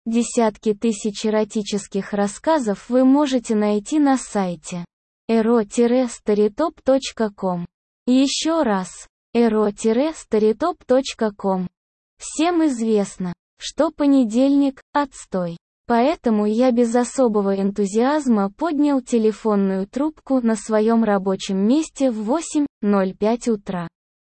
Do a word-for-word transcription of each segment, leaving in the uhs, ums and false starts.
Десятки тысяч эротических рассказов вы можете найти на сайте эро старитоп точка ком. Еще раз, эро старитоп точка ком. Всем известно, что понедельник – отстой. Поэтому я без особого энтузиазма поднял телефонную трубку на своем рабочем месте в восемь ноль пять утра,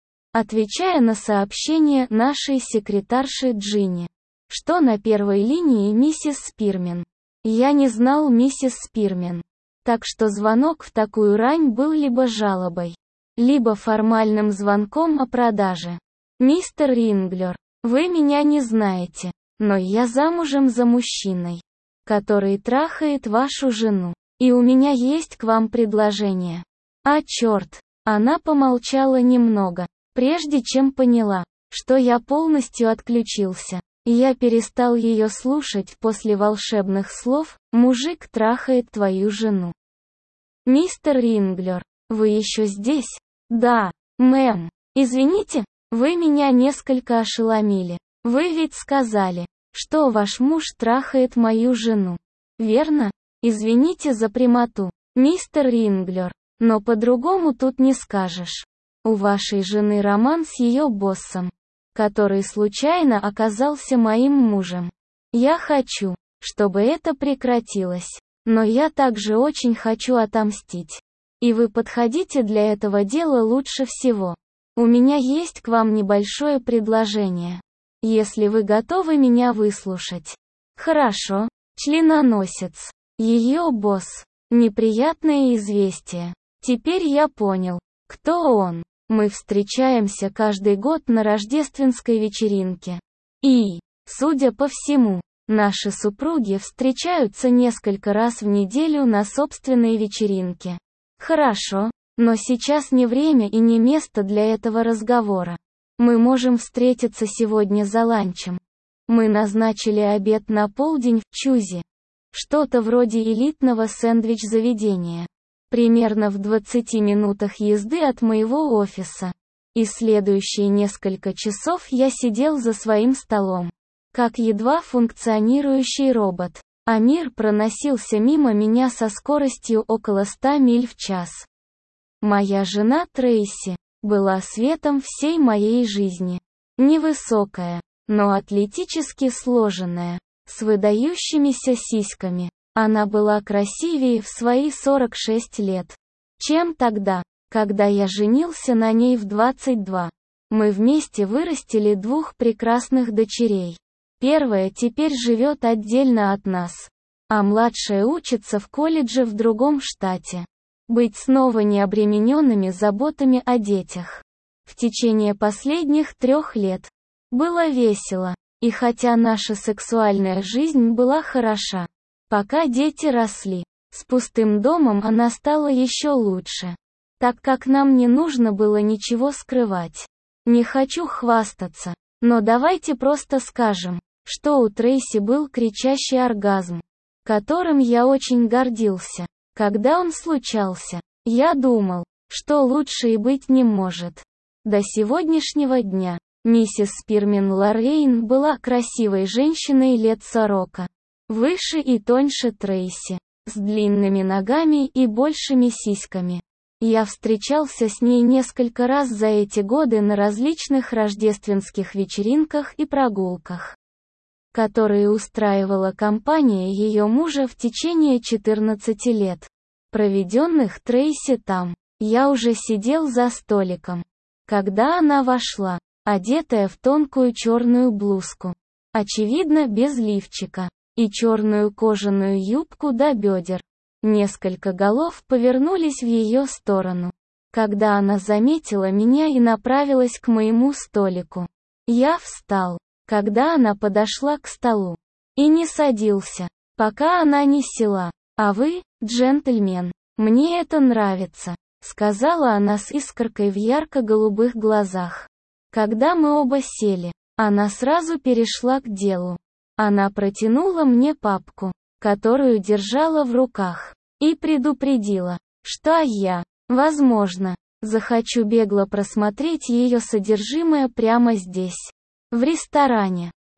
отвечая на сообщение нашей секретарши Джинни, что на первой линии миссис Спирмен. Я не знал миссис Спирмен, так что звонок в такую рань был либо жалобой, либо формальным звонком о продаже. «Мистер Ринглер, вы меня не знаете, но я замужем за мужчиной, который трахает вашу жену, и у меня есть к вам предложение». «А черт!» Она помолчала немного, прежде чем поняла, что я полностью отключился. Я перестал ее слушать после волшебных слов «Мужик трахает твою жену». «Мистер Ринглер, вы еще здесь?» «Да, мэм. Извините, вы меня несколько ошеломили. Вы ведь сказали, что ваш муж трахает мою жену. Верно? Извините за прямоту, мистер Ринглер, но по-другому тут не скажешь. У вашей жены роман с ее боссом, который случайно оказался моим мужем. Я хочу, чтобы это прекратилось, но я также очень хочу отомстить. И вы подходите для этого дела лучше всего. У меня есть к вам небольшое предложение, если вы готовы меня выслушать». «Хорошо, членоносец. Ее босс. Неприятное известие. Теперь я понял, кто он. Мы встречаемся каждый год на рождественской вечеринке. И, судя по всему, наши супруги встречаются несколько раз в неделю на собственной вечеринке. Хорошо, но сейчас не время и не место для этого разговора. Мы можем встретиться сегодня за ланчем. Мы назначили обед на полдень в Чузи. Что-то вроде элитного сэндвич-заведения. Примерно в двадцати минутах езды от моего офиса. И следующие несколько часов я сидел за своим столом, как едва функционирующий робот, а мир проносился мимо меня со скоростью около ста миль в час. Моя жена Трейси была светом всей моей жизни. Невысокая, но атлетически сложенная, с выдающимися сиськами. Она была красивее в свои сорок шесть лет, чем тогда, когда я женился на ней в двадцать два. Мы вместе вырастили двух прекрасных дочерей. Первая теперь живет отдельно от нас, а младшая учится в колледже в другом штате. Быть снова необремененными заботами о детях. В течение последних трех лет было весело, и хотя наша сексуальная жизнь была хороша, пока дети росли, с пустым домом она стала еще лучше, так как нам не нужно было ничего скрывать. Не хочу хвастаться, но давайте просто скажем, что у Трейси был кричащий оргазм, которым я очень гордился. Когда он случался, я думал, что лучше и быть не может. До сегодняшнего дня миссис Спирмен Лоррейн была красивой женщиной лет сорока. Выше и тоньше Трейси, с длинными ногами и большими сиськами. Я встречался с ней несколько раз за эти годы на различных рождественских вечеринках и прогулках, которые устраивала компания ее мужа в течение четырнадцати лет, проведенных Трейси там. Я уже сидел за столиком, когда она вошла, одетая в тонкую черную блузку, очевидно без лифчика, и черную кожаную юбку до бедер. Несколько голов повернулись в ее сторону, когда она заметила меня и направилась к моему столику. Я встал, когда она подошла к столу, и не садился, пока она не села. «А вы, джентльмен, мне это нравится», — сказала она с искоркой в ярко-голубых глазах. Когда мы оба сели, она сразу перешла к делу. Она протянула мне папку, которую держала в руках, и предупредила, что я, возможно, захочу бегло просмотреть ее содержимое прямо здесь, в ресторане.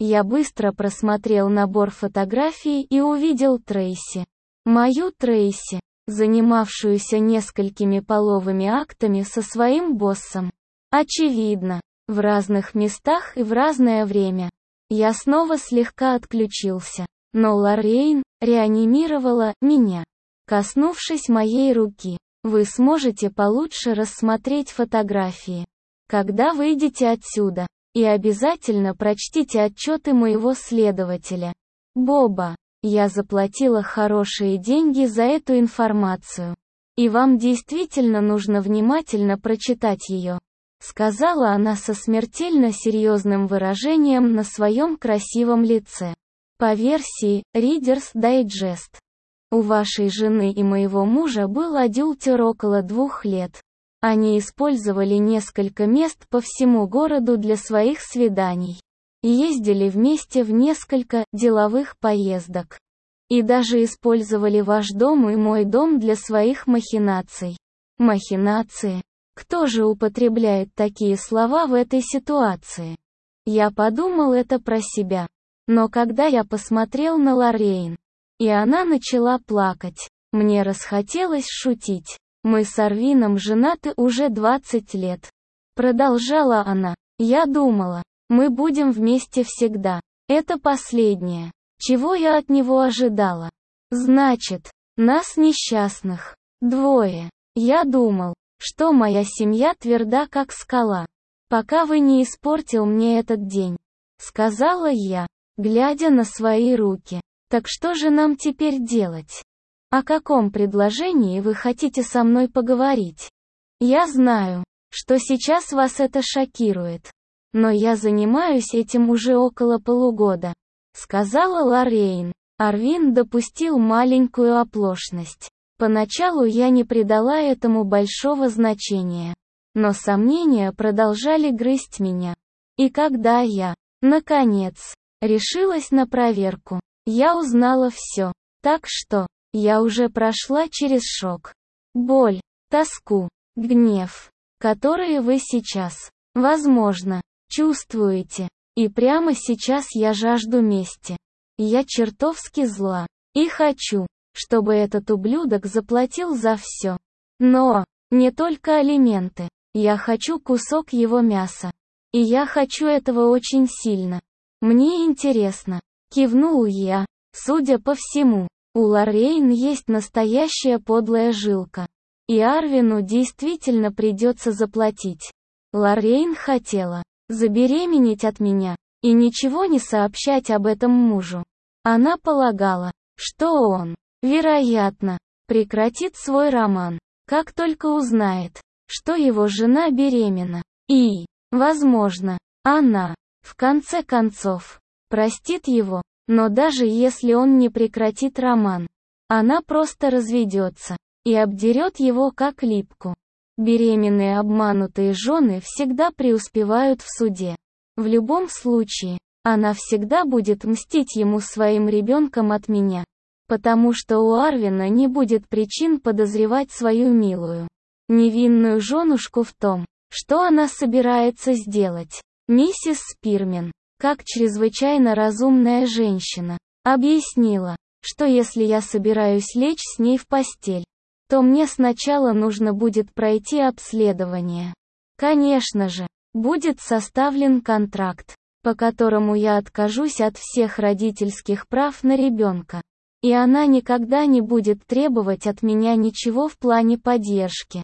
Я быстро просмотрел набор фотографий и увидел Трейси. Мою Трейси, занимавшуюся несколькими половыми актами со своим боссом. Очевидно, в разных местах и в разное время. Я снова слегка отключился, но Лоррейн реанимировала меня. Коснувшись моей руки, вы сможете получше рассмотреть фотографии, когда выйдете отсюда, и обязательно прочтите отчеты моего следователя, Боба. Я заплатила хорошие деньги за эту информацию. И вам действительно нужно внимательно прочитать ее, сказала она со смертельно серьезным выражением на своем красивом лице. По версии Reader's Digest, у вашей жены и моего мужа был адюльтер около двух лет. Они использовали несколько мест по всему городу для своих свиданий. Ездили вместе в несколько деловых поездок. И даже использовали ваш дом и мой дом для своих махинаций. Махинации. Кто же употребляет такие слова в этой ситуации? Я подумал это про себя. Но когда я посмотрел на Лоррейн, и она начала плакать, мне расхотелось шутить. Мы с Арвином женаты уже двадцать лет. Продолжала она. Я думала, мы будем вместе всегда. Это последнее, чего я от него ожидала. Значит, нас несчастных двое. Я думал, что моя семья тверда как скала. Пока вы не испортил мне этот день, сказала я, глядя на свои руки. Так что же нам теперь делать? О каком предложении вы хотите со мной поговорить? Я знаю, что сейчас вас это шокирует. Но я занимаюсь этим уже около полугода, сказала Лоррейн. Арвин допустил маленькую оплошность. Поначалу я не придала этому большого значения. Но сомнения продолжали грызть меня. И когда я, наконец, решилась на проверку, я узнала все. Так что, я уже прошла через шок, боль, тоску, гнев, которые вы сейчас, возможно, чувствуете. И прямо сейчас я жажду мести. Я чертовски зла. И хочу, чтобы этот ублюдок заплатил за все. Но, не только алименты. Я хочу кусок его мяса. И я хочу этого очень сильно. Мне интересно. Кивнул я. Судя по всему, у Лоррейн есть настоящая подлая жилка. И Арвину действительно придется заплатить. Лоррейн хотела забеременеть от меня и ничего не сообщать об этом мужу. Она полагала, что он, вероятно, прекратит свой роман, как только узнает, что его жена беременна. И, возможно, она, в конце концов, простит его. Но даже если он не прекратит роман, она просто разведется и обдерет его как липку. Беременные обманутые жены всегда преуспевают в суде. В любом случае, она всегда будет мстить ему своим ребенком от меня. Потому что у Арвина не будет причин подозревать свою милую, невинную женушку в том, что она собирается сделать. Миссис Спирмен, как чрезвычайно разумная женщина, объяснила, что если я собираюсь лечь с ней в постель, то мне сначала нужно будет пройти обследование. Конечно же, будет составлен контракт, по которому я откажусь от всех родительских прав на ребенка. И она никогда не будет требовать от меня ничего в плане поддержки.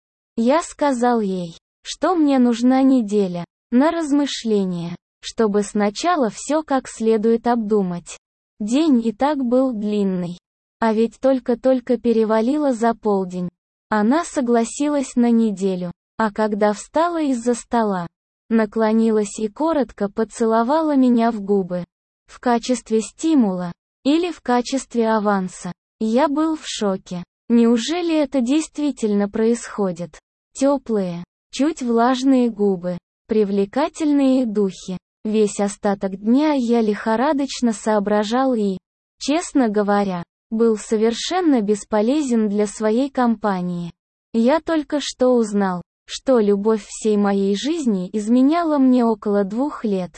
Я сказал ей, что мне нужна неделя на размышление, чтобы сначала все как следует обдумать. День и так был длинный. А ведь только-только перевалило за полдень. Она согласилась на неделю, а когда встала из-за стола, наклонилась и коротко поцеловала меня в губы. В качестве стимула, или в качестве аванса. Я был в шоке. Неужели это действительно происходит? Теплые, чуть влажные губы, привлекательные духи. Весь остаток дня я лихорадочно соображал и, честно говоря, был совершенно бесполезен для своей компании. Я только что узнал, что любовь всей моей жизни изменяла мне около двух лет.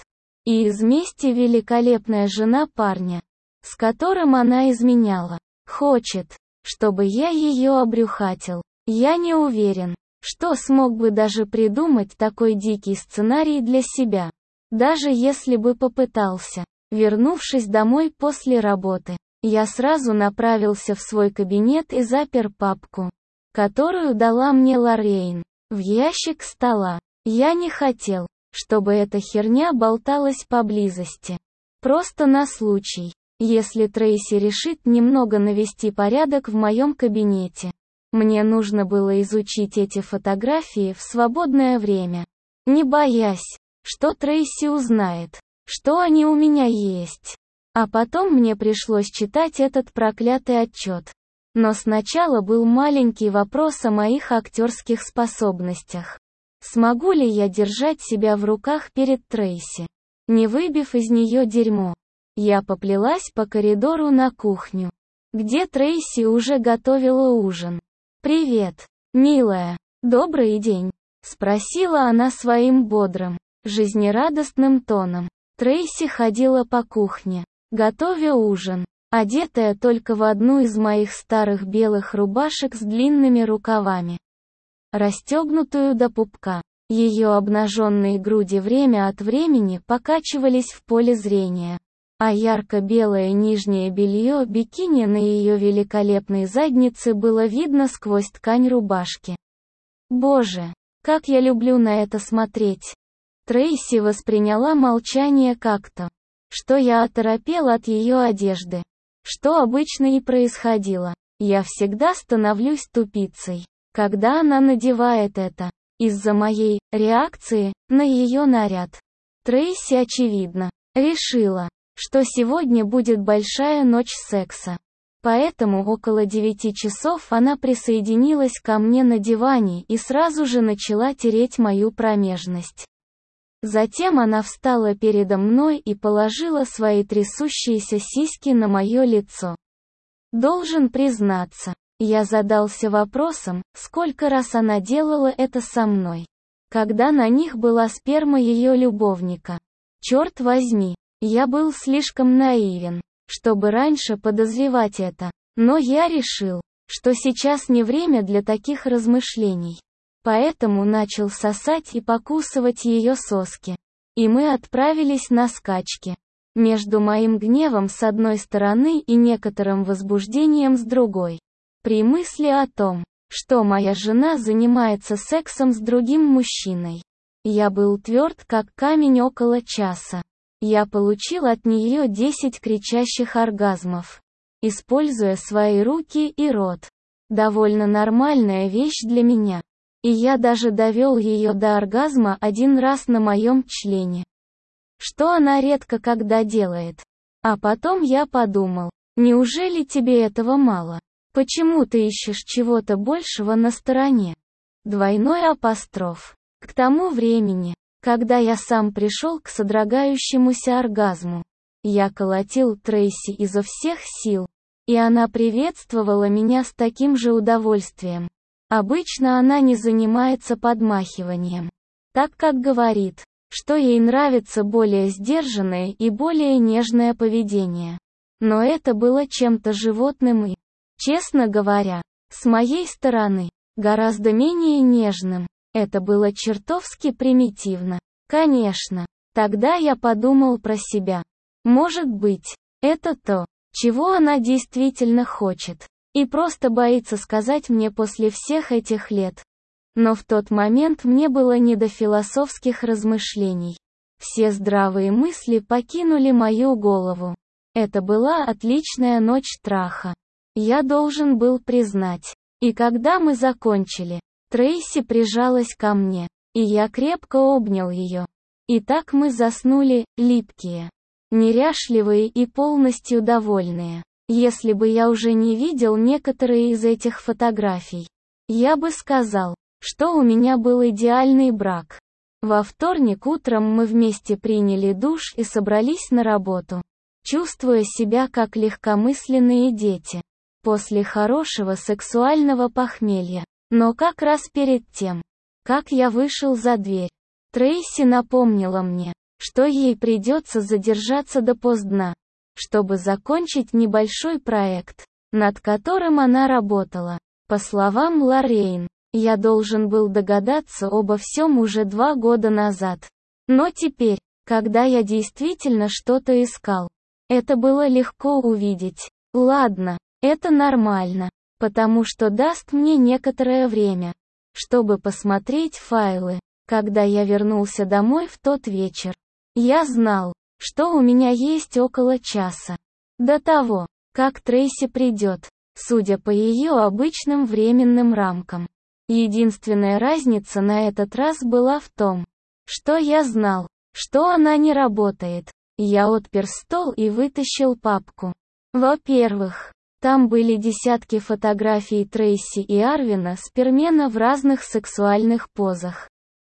И из мести великолепная жена парня, с которым она изменяла, хочет, чтобы я ее обрюхатил. Я не уверен, что смог бы даже придумать такой дикий сценарий для себя. Даже если бы попытался. Вернувшись домой после работы, я сразу направился в свой кабинет и запер папку, которую дала мне Лоррейн, в ящик стола. Я не хотел, чтобы эта херня болталась поблизости. Просто на случай, если Трейси решит немного навести порядок в моем кабинете. Мне нужно было изучить эти фотографии в свободное время, не боясь, что Трейси узнает, что они у меня есть. А потом мне пришлось читать этот проклятый отчет. Но сначала был маленький вопрос о моих актерских способностях. Смогу ли я держать себя в руках перед Трейси, не выбив из нее дерьмо? Я поплелась по коридору на кухню, где Трейси уже готовила ужин. «Привет, милая, добрый день», — спросила она своим бодрым, жизнерадостным тоном. Трейси ходила по кухне, готовя ужин, одетая только в одну из моих старых белых рубашек с длинными рукавами, расстегнутую до пупка. Ее обнаженные груди время от времени покачивались в поле зрения, а ярко-белое нижнее белье бикини на ее великолепной заднице было видно сквозь ткань рубашки. Боже, как я люблю на это смотреть! Трейси восприняла молчание как-то, что я оторопел от ее одежды. Что обычно и происходило. Я всегда становлюсь тупицей, когда она надевает это, из-за моей реакции на ее наряд. Трейси, очевидно, решила, что сегодня будет большая ночь секса. Поэтому около девяти часов она присоединилась ко мне на диване и сразу же начала тереть мою промежность. Затем она встала передо мной и положила свои трясущиеся сиськи на мое лицо. Должен признаться, я задался вопросом, сколько раз она делала это со мной, когда на них была сперма ее любовника. Черт возьми, я был слишком наивен, чтобы раньше подозревать это, но я решил, что сейчас не время для таких размышлений. Поэтому начал сосать и покусывать ее соски. И мы отправились на скачки. Между моим гневом с одной стороны и некоторым возбуждением с другой. При мысли о том, что моя жена занимается сексом с другим мужчиной, я был тверд как камень около часа. Я получил от нее десять кричащих оргазмов, используя свои руки и рот. Довольно нормальная вещь для меня. И я даже довел ее до оргазма один раз на моем члене. Что она редко когда делает. А потом я подумал, неужели тебе этого мало? Почему ты ищешь чего-то большего на стороне? Двойной апостроф. К тому времени, когда я сам пришел к содрогающемуся оргазму, я колотил Трейси изо всех сил, и она приветствовала меня с таким же удовольствием. Обычно она не занимается подмахиванием, так как говорит, что ей нравится более сдержанное и более нежное поведение. Но это было чем-то животным и, честно говоря, с моей стороны, гораздо менее нежным. Это было чертовски примитивно. Конечно, тогда я подумал про себя. Может быть, это то, чего она действительно хочет. И просто боится сказать мне после всех этих лет. Но в тот момент мне было не до философских размышлений. Все здравые мысли покинули мою голову. Это была отличная ночь траха. Я должен был признать. И когда мы закончили, Трейси прижалась ко мне, и я крепко обнял ее. И так мы заснули, липкие, неряшливые и полностью довольные. Если бы я уже не видел некоторые из этих фотографий, я бы сказал, что у меня был идеальный брак. Во вторник утром мы вместе приняли душ и собрались на работу, чувствуя себя как легкомысленные дети, после хорошего сексуального похмелья. Но как раз перед тем, как я вышел за дверь, Трейси напомнила мне, что ей придется задержаться допоздна, чтобы закончить небольшой проект, над которым она работала. По словам Лоррейн, я должен был догадаться обо всем уже два года назад. Но теперь, когда я действительно что-то искал, это было легко увидеть. Ладно, это нормально, потому что даст мне некоторое время, чтобы посмотреть файлы. Когда я вернулся домой в тот вечер, я знал, что у меня есть около часа до того, как Трейси придет, судя по ее обычным временным рамкам. Единственная разница на этот раз была в том, что я знал, что она не работает. Я отпер стол и вытащил папку. Во-первых, там были десятки фотографий Трейси и Арвина Спермена в разных сексуальных позах.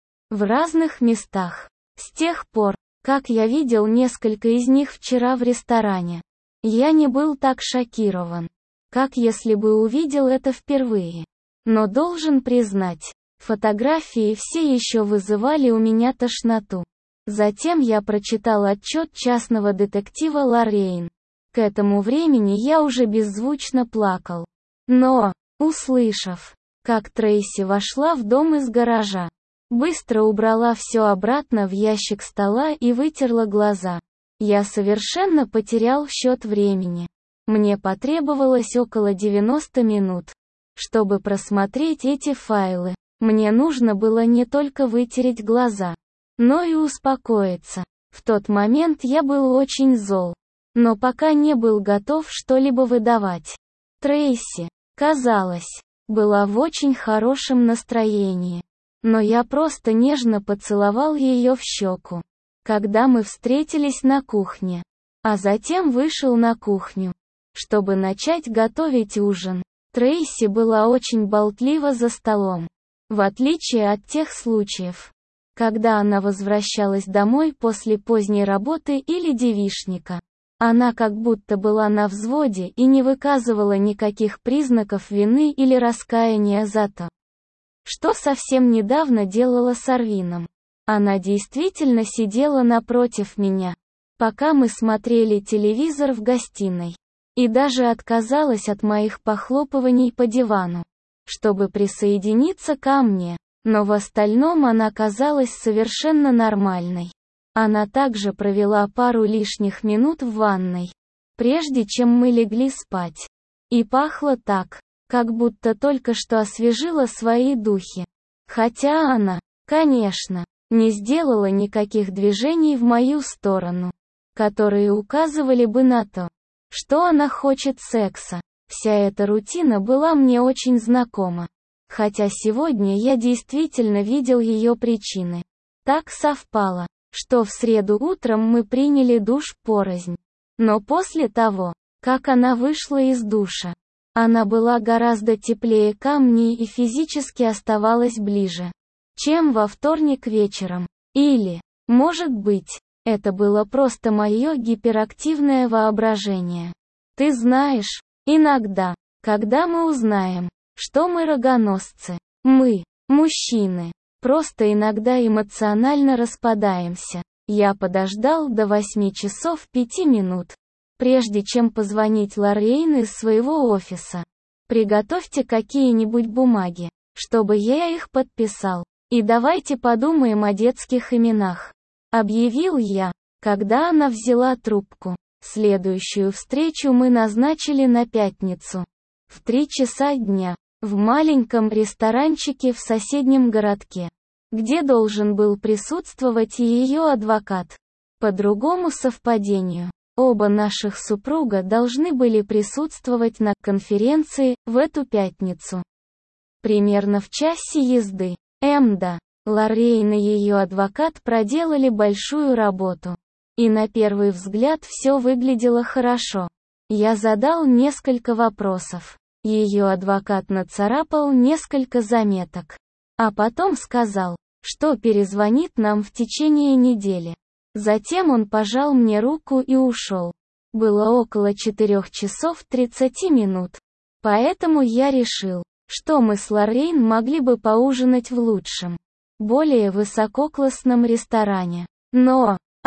В разных местах. С тех пор, как я видел несколько из них вчера в ресторане, я не был так шокирован, как если бы увидел это впервые. Но должен признать, фотографии все еще вызывали у меня тошноту. Затем я прочитал отчет частного детектива Лоррейн. К этому времени я уже беззвучно плакал. Но, услышав, как Трейси вошла в дом из гаража, быстро убрала все обратно в ящик стола и вытерла глаза. Я совершенно потерял счет времени. Мне потребовалось около девяноста минут, чтобы просмотреть эти файлы. Мне нужно было не только вытереть глаза, но и успокоиться. В тот момент я был очень зол, но пока не был готов что-либо выдавать. Трейси, казалось, была в очень хорошем настроении. Но я просто нежно поцеловал ее в щеку, когда мы встретились на кухне. А затем вышел на кухню, чтобы начать готовить ужин. Трейси была очень болтлива за столом. В отличие от тех случаев, когда она возвращалась домой после поздней работы или девичника, она как будто была на взводе и не выказывала никаких признаков вины или раскаяния за то, что совсем недавно делала с Арвином. Она действительно сидела напротив меня, пока мы смотрели телевизор в гостиной, и даже отказалась от моих похлопываний по дивану, чтобы присоединиться ко мне, но в остальном она казалась совершенно нормальной. Она также провела пару лишних минут в ванной, прежде чем мы легли спать. И пахло так, как будто только что освежила свои духи. Хотя она, конечно, не сделала никаких движений в мою сторону, которые указывали бы на то, что она хочет секса. Вся эта рутина была мне очень знакома. Хотя сегодня я действительно видел ее причины. Так совпало, что в среду утром мы приняли душ порознь. Но после того, как она вышла из душа, она была гораздо теплее ко мне и физически оставалась ближе, чем во вторник вечером. Или, может быть, это было просто мое гиперактивное воображение. Ты знаешь, иногда, когда мы узнаем, что мы рогоносцы, мы, мужчины, просто иногда эмоционально распадаемся. Я подождал до восьми часов пяти минут, прежде чем позвонить Лоррейн из своего офиса. Приготовьте какие-нибудь бумаги, чтобы я их подписал. И давайте подумаем о детских именах. Объявил я, когда она взяла трубку. Следующую встречу мы назначили на пятницу. В три часа дня. В маленьком ресторанчике в соседнем городке, где должен был присутствовать и ее адвокат. По другому совпадению, оба наших супруга должны были присутствовать на конференции в эту пятницу. Примерно в часе езды. Эмда, Лоррейн и ее адвокат проделали большую работу. И на первый взгляд все выглядело хорошо. Я задал несколько вопросов. Ее адвокат нацарапал несколько заметок. А потом сказал, что перезвонит нам в течение недели. Затем он пожал мне руку и ушел. Было около четырёх часов тридцати минут. Поэтому я решил, что мы с Лоррейн могли бы поужинать в лучшем, более высококлассном ресторане. Но,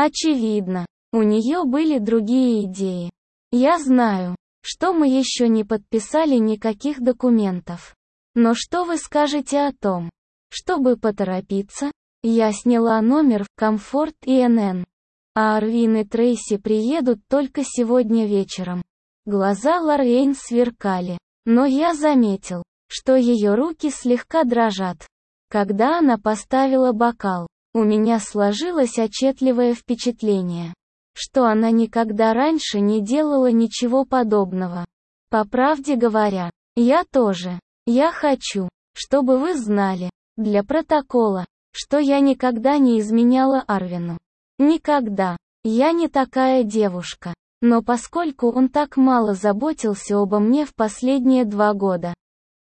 Очевидно, у нее были другие идеи. Я знаю, что мы еще не подписали никаких документов. Но что вы скажете о том, чтобы поторопиться? Я сняла номер в Комфорт Инн. А Арвин и Трейси приедут только сегодня вечером. Глаза Лоррейн сверкали, но я заметил, что ее руки слегка дрожат. Когда она поставила бокал, у меня сложилось отчетливое впечатление, что она никогда раньше не делала ничего подобного. По правде говоря, я тоже. Я хочу, чтобы вы знали, для протокола, что я никогда не изменяла Арвину. Никогда. Я не такая девушка. Но поскольку он так мало заботился обо мне в последние два года,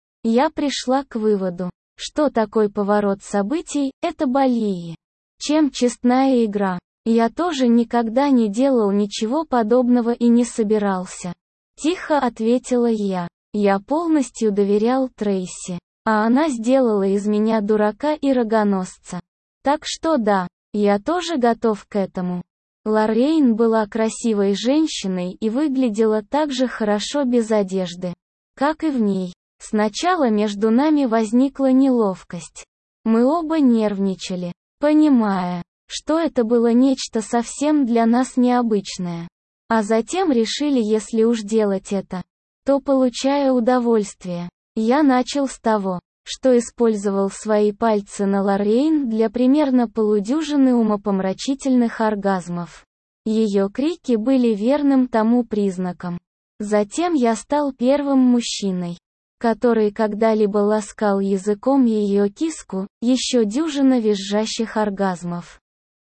я пришла к выводу, что такой поворот событий – это Балии. Чем честная игра. Я тоже никогда не делал ничего подобного и не собирался. Тихо ответила я. Я полностью доверял Трейси, а она сделала из меня дурака и рогоносца. Так что да, я тоже готов к этому. Лоррейн была красивой женщиной и выглядела так же хорошо без одежды, как и в ней. Сначала между нами возникла неловкость. Мы оба нервничали, понимая, что это было нечто совсем для нас необычное. А затем решили, если уж делать это, то получая удовольствие. Я начал с того, что использовал свои пальцы на Лоррейн для примерно полудюжины умопомрачительных оргазмов. Ее крики были верным тому признаком. Затем я стал первым мужчиной, который когда-либо ласкал языком ее киску, еще дюжина визжащих оргазмов.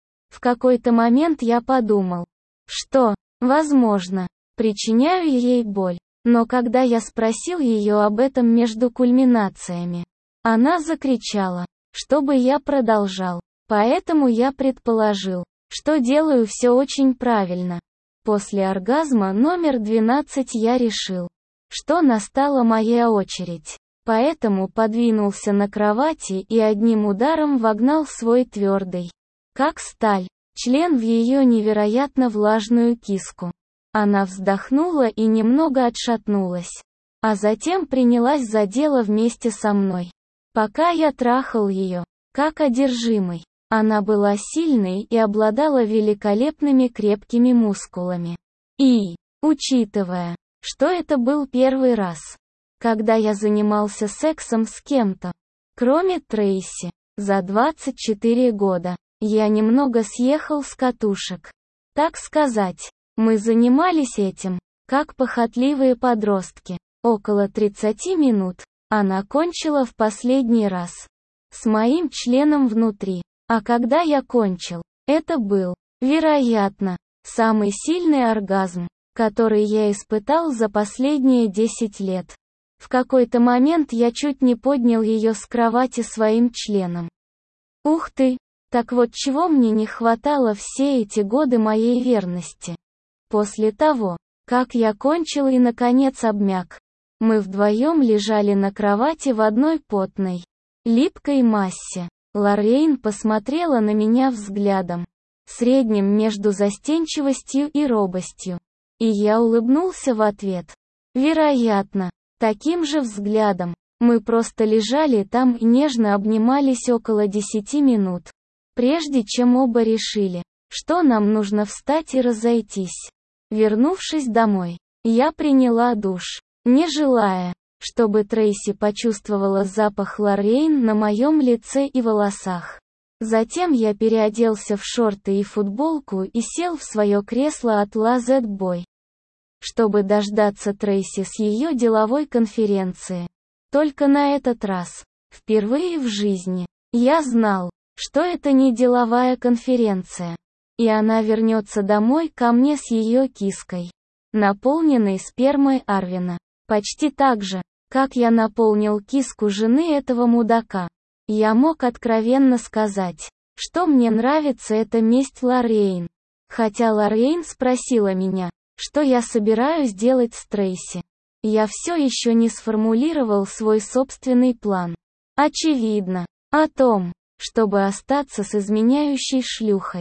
В какой-то момент я подумал, что, возможно, причиняю ей боль. Но когда я спросил ее об этом между кульминациями, она закричала, чтобы я продолжал. Поэтому я предположил, что делаю все очень правильно. После оргазма номер двенадцать я решил, что настала моя очередь. Поэтому подвинулся на кровати и одним ударом вогнал свой твердый, как сталь, член в ее невероятно влажную киску. Она вздохнула и немного отшатнулась. А затем принялась за дело вместе со мной. Пока я трахал ее, как одержимый. Она была сильной и обладала великолепными крепкими мускулами. И, учитывая, что это был первый раз, когда я занимался сексом с кем-то, кроме Трейси, за двадцать четыре года, я немного съехал с катушек. Так сказать. Мы занимались этим, как похотливые подростки. Около тридцати минут. Она кончила в последний раз. С моим членом внутри. А когда я кончил, это был, вероятно, самый сильный оргазм, который я испытал за последние десять лет. В какой-то момент я чуть не поднял ее с кровати своим членом. Ух ты! Так вот чего мне не хватало все эти годы моей верности. После того, как я кончил и наконец обмяк, мы вдвоем лежали на кровати в одной потной, липкой массе. Лоррейн посмотрела на меня взглядом, средним между застенчивостью и робостью. И я улыбнулся в ответ. Вероятно, таким же взглядом. Мы просто лежали там и нежно обнимались около десяти минут, прежде чем оба решили, что нам нужно встать и разойтись. Вернувшись домой, я приняла душ, не желая, чтобы Трейси почувствовала запах Лоррейн на моем лице и волосах. Затем я переоделся в шорты и футболку и сел в свое кресло от La Z-Boy, чтобы дождаться Трейси с ее деловой конференции. Только на этот раз, впервые в жизни, я знал, что это не деловая конференция. И она вернется домой ко мне с ее киской, наполненной спермой Арвина. Почти так же, как я наполнил киску жены этого мудака. Я мог откровенно сказать, что мне нравится эта месть Лоррейн. Хотя Лоррейн спросила меня, что я собираюсь делать с Трейси. Я все еще не сформулировал свой собственный план. Очевидно, о том, чтобы остаться с изменяющей шлюхой.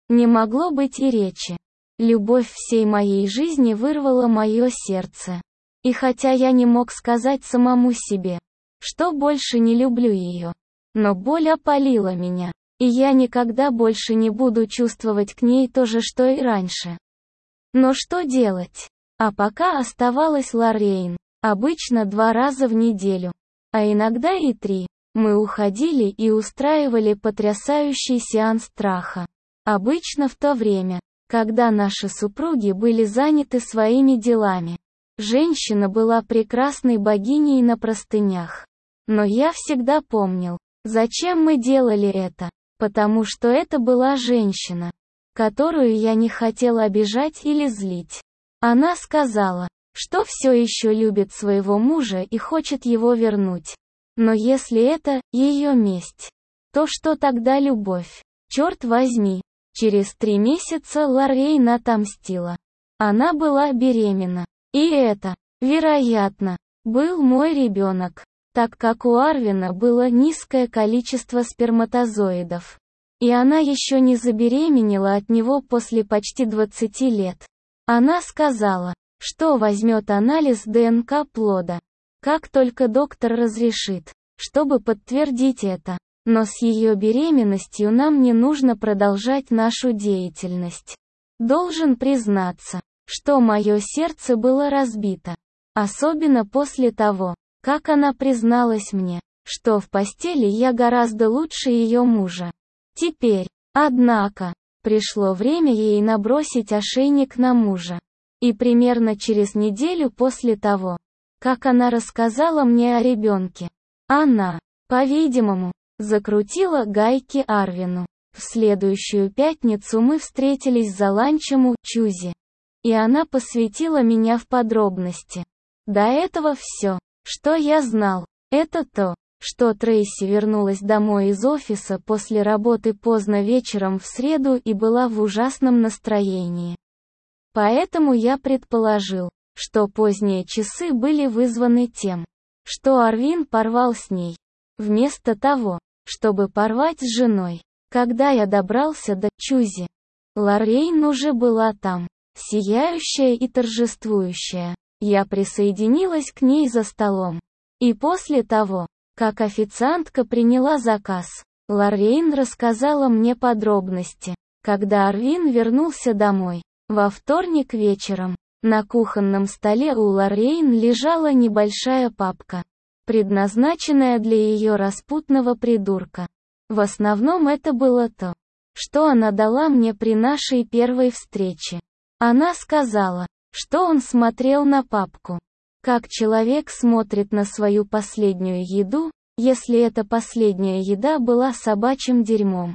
Не могло быть и речи. Любовь всей моей жизни вырвала мое сердце. И хотя я не мог сказать самому себе, что больше не люблю ее, но боль опалила меня, и я никогда больше не буду чувствовать к ней то же, что и раньше. Но что делать? А пока оставалась Лоррейн, обычно два раза в неделю, а иногда и три. Мы уходили и устраивали потрясающий сеанс страха. Обычно в то время, когда наши супруги были заняты своими делами. Женщина была прекрасной богиней на простынях. Но я всегда помнил, зачем мы делали это, потому что это была женщина, которую я не хотел обижать или злить. Она сказала, что все еще любит своего мужа и хочет его вернуть. Но если это ее месть, то что тогда любовь? Черт возьми, через три месяца Лоррейн отомстила. Она была беременна. И это, вероятно, был мой ребенок, так как у Арвина было низкое количество сперматозоидов. И она еще не забеременела от него после почти двадцати лет. Она сказала, что возьмет анализ ДНК плода, как только доктор разрешит, чтобы подтвердить это. Но с ее беременностью нам не нужно продолжать нашу деятельность. Должен признаться, что мое сердце было разбито. Особенно после того, как она призналась мне, что в постели я гораздо лучше ее мужа. Теперь, однако, пришло время ей набросить ошейник на мужа. И примерно через неделю после того, как она рассказала мне о ребенке, она, по-видимому, закрутила гайки Арвину. В следующую пятницу мы встретились за ланчем у Чузи. И она посвятила меня в подробности. До этого все, что я знал, это то, что Трейси вернулась домой из офиса после работы поздно вечером в среду и была в ужасном настроении. Поэтому я предположил, что поздние часы были вызваны тем, что Арвин порвал с ней, вместо того, чтобы порвать с женой. Когда я добрался до Чузи, Лоррейн уже была там, сияющая и торжествующая. Я присоединилась к ней за столом. И после того, как официантка приняла заказ, Лоррейн рассказала мне подробности. Когда Арвин вернулся домой, во вторник вечером, на кухонном столе у Лоррейн лежала небольшая папка, предназначенная для ее распутного придурка. В основном это было то, что она дала мне при нашей первой встрече. Она сказала, что он смотрел на папку, как человек смотрит на свою последнюю еду, если эта последняя еда была собачьим дерьмом.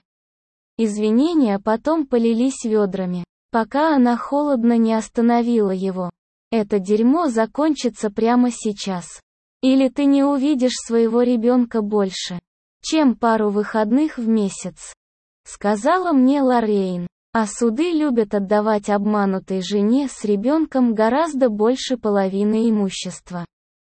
Извинения потом полились ведрами, пока она холодно не остановила его. Это дерьмо закончится прямо сейчас. Или ты не увидишь своего ребенка больше, чем пару выходных в месяц. Сказала мне Лоррейн. А суды любят отдавать обманутой жене с ребенком гораздо больше половины имущества.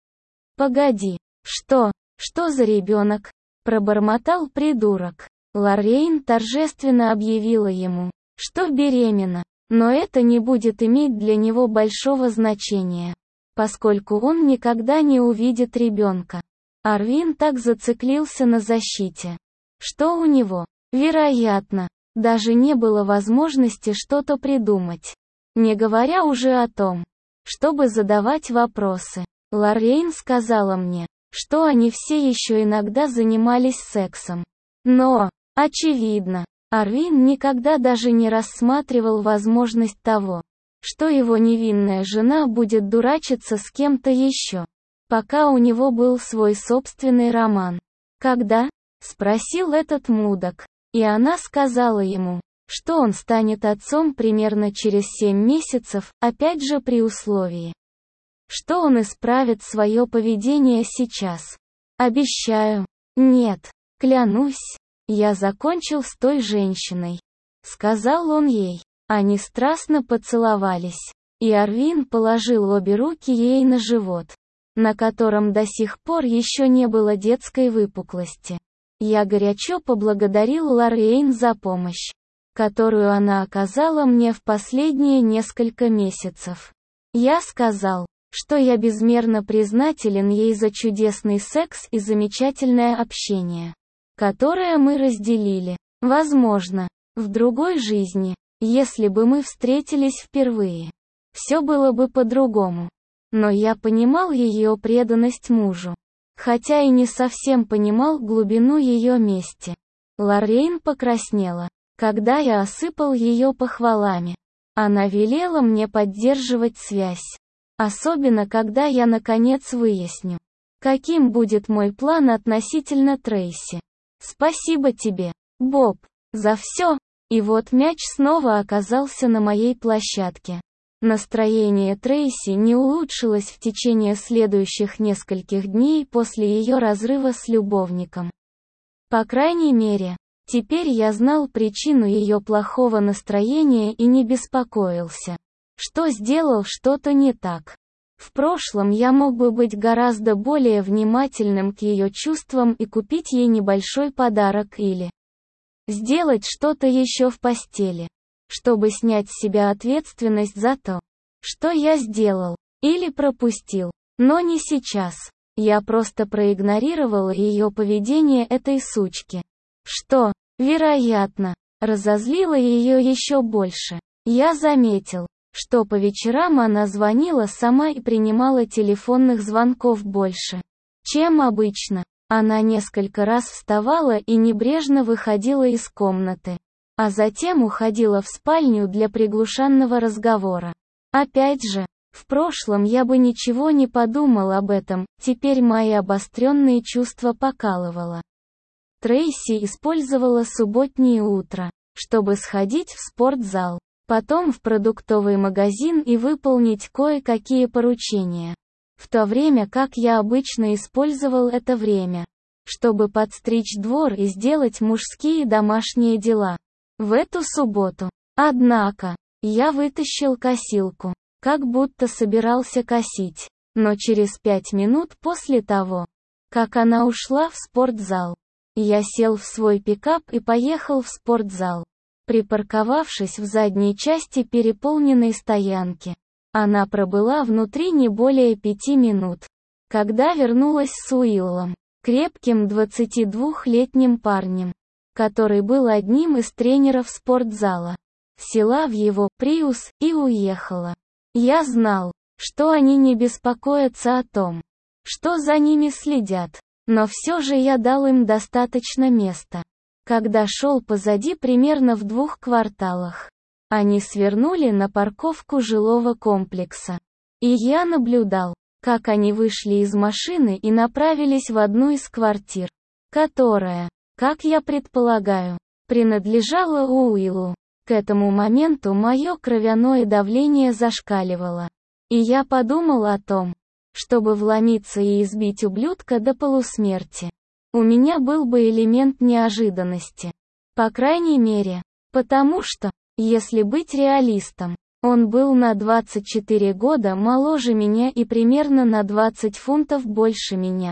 Погоди, что, что за ребенок? Пробормотал придурок. Лоррейн торжественно объявила ему, что беременна, но это не будет иметь для него большого значения, поскольку он никогда не увидит ребенка. Арвин так зациклился на защите, что у него, вероятно, даже не было возможности что-то придумать. Не говоря уже о том, чтобы задавать вопросы. Лоррейн сказала мне, что они все еще иногда занимались сексом. Но, очевидно, Арвин никогда даже не рассматривал возможность того, что его невинная жена будет дурачиться с кем-то еще, пока у него был свой собственный роман. «Когда?» — спросил этот мудак. И она сказала ему, что он станет отцом примерно через семь месяцев, опять же при условии, что он исправит свое поведение сейчас. Обещаю. Нет. Клянусь. Я закончил с той женщиной. Сказал он ей. Они страстно поцеловались. И Арвин положил обе руки ей на живот, на котором до сих пор еще не было детской выпуклости. Я горячо поблагодарил Лоррейн за помощь. которую она оказала мне в последние несколько месяцев. Я сказал, что я безмерно признателен ей за чудесный секс и замечательное общение, которое мы разделили. Возможно, в другой жизни, если бы мы встретились впервые, все было бы по-другому. Но я понимал ее преданность мужу, хотя и не совсем понимал глубину ее мести. Лоррейн покраснела, когда я осыпал ее похвалами. Она велела мне поддерживать связь. Особенно когда я наконец выясню, каким будет мой план относительно Трейси. Спасибо тебе, Боб, за все. И вот мяч снова оказался на моей площадке. Настроение Трейси не улучшилось в течение следующих нескольких дней после ее разрыва с любовником. По крайней мере, теперь я знал причину ее плохого настроения и не беспокоился, что сделал что-то не так. В прошлом я мог бы быть гораздо более внимательным к ее чувствам и купить ей небольшой подарок или сделать что-то еще в постели, чтобы снять с себя ответственность за то, что я сделал или пропустил. Но не сейчас. Я просто проигнорировал ее поведение этой сучки, что, вероятно, разозлило ее еще больше. Я заметил, что по вечерам она звонила сама и принимала телефонных звонков больше, чем обычно. Она несколько раз вставала и небрежно выходила из комнаты, а затем уходила в спальню для приглушенного разговора. Опять же, в прошлом я бы ничего не подумал об этом, теперь мои обостренные чувства покалывало. Трейси использовала субботнее утро, чтобы сходить в спортзал, потом в продуктовый магазин и выполнить кое-какие поручения. В то время как я обычно использовал это время, чтобы подстричь двор и сделать мужские домашние дела. В эту субботу, однако, я вытащил косилку, как будто собирался косить, но через пять минут после того, как она ушла в спортзал, я сел в свой пикап и поехал в спортзал. Припарковавшись в задней части переполненной стоянки, она пробыла внутри не более пяти минут. Когда вернулась с Уиллом, крепким двадцатидвухлетним парнем, который был одним из тренеров спортзала, села в его «Приус» и уехала. Я знал, что они не беспокоятся о том, что за ними следят, но все же я дал им достаточно места. Когда шел позади примерно в двух кварталах, они свернули на парковку жилого комплекса. И я наблюдал, как они вышли из машины и направились в одну из квартир, которая, как я предполагаю, принадлежала Уиллу. К этому моменту мое кровяное давление зашкаливало. И я подумал о том, чтобы вломиться и избить ублюдка до полусмерти. У меня был бы элемент неожиданности. По крайней мере, потому что, если быть реалистом, он был на двадцать четыре года моложе меня и примерно на двадцать фунтов больше меня.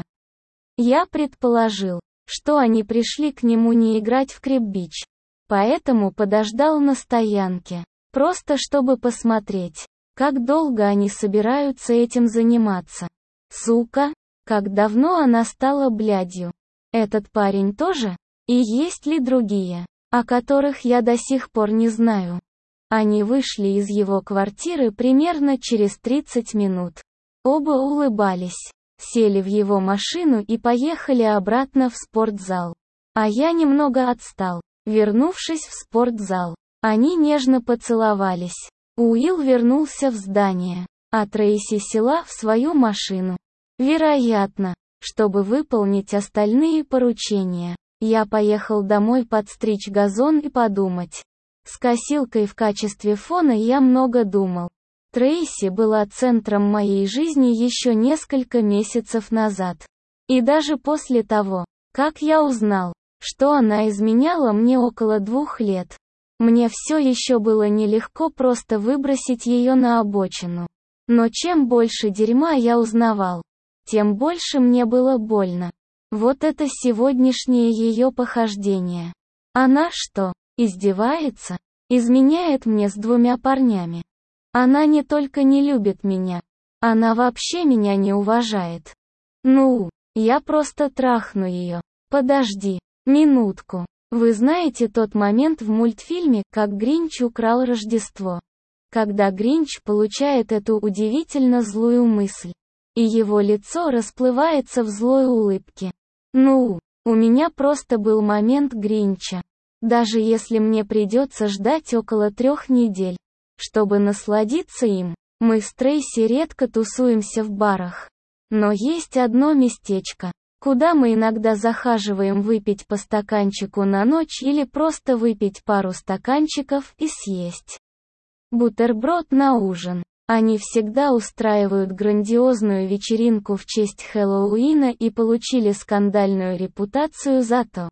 Я предположил, что они пришли к нему не играть в криббидж. Поэтому подождал на стоянке, просто чтобы посмотреть, как долго они собираются этим заниматься. Сука, как давно она стала блядью. Этот парень тоже? И есть ли другие, о которых я до сих пор не знаю? Они вышли из его квартиры примерно через тридцать минут. Оба улыбались, сели в его машину и поехали обратно в спортзал. А я немного отстал. Вернувшись в спортзал, они нежно поцеловались. Уилл вернулся в здание, а Трейси села в свою машину. Вероятно, чтобы выполнить остальные поручения, я поехал домой подстричь газон и подумать. С косилкой в качестве фона я много думал. Трейси была центром моей жизни еще несколько месяцев назад. И даже после того, как я узнал, что она изменяла мне около двух лет, мне все еще было нелегко просто выбросить ее на обочину. Но чем больше дерьма я узнавал, тем больше мне было больно. Вот это сегодняшнее ее похождение. Она что, Издевается? Изменяет мне с двумя парнями. Она не только не любит меня, она вообще меня не уважает. Ну, я просто трахну ее. Подожди, минутку. Вы знаете тот момент в мультфильме, как Гринч украл Рождество? Когда Гринч получает эту удивительно злую мысль, и его лицо расплывается в злой улыбке. Ну, у меня просто был момент Гринча. Даже если мне придется ждать около трех недель, чтобы насладиться им, мы с Трейси редко тусуемся в барах. Но есть одно местечко, куда мы иногда захаживаем выпить по стаканчику на ночь или просто выпить пару стаканчиков и съесть бутерброд на ужин. Они всегда устраивают грандиозную вечеринку в честь Хэллоуина и получили скандальную репутацию за то,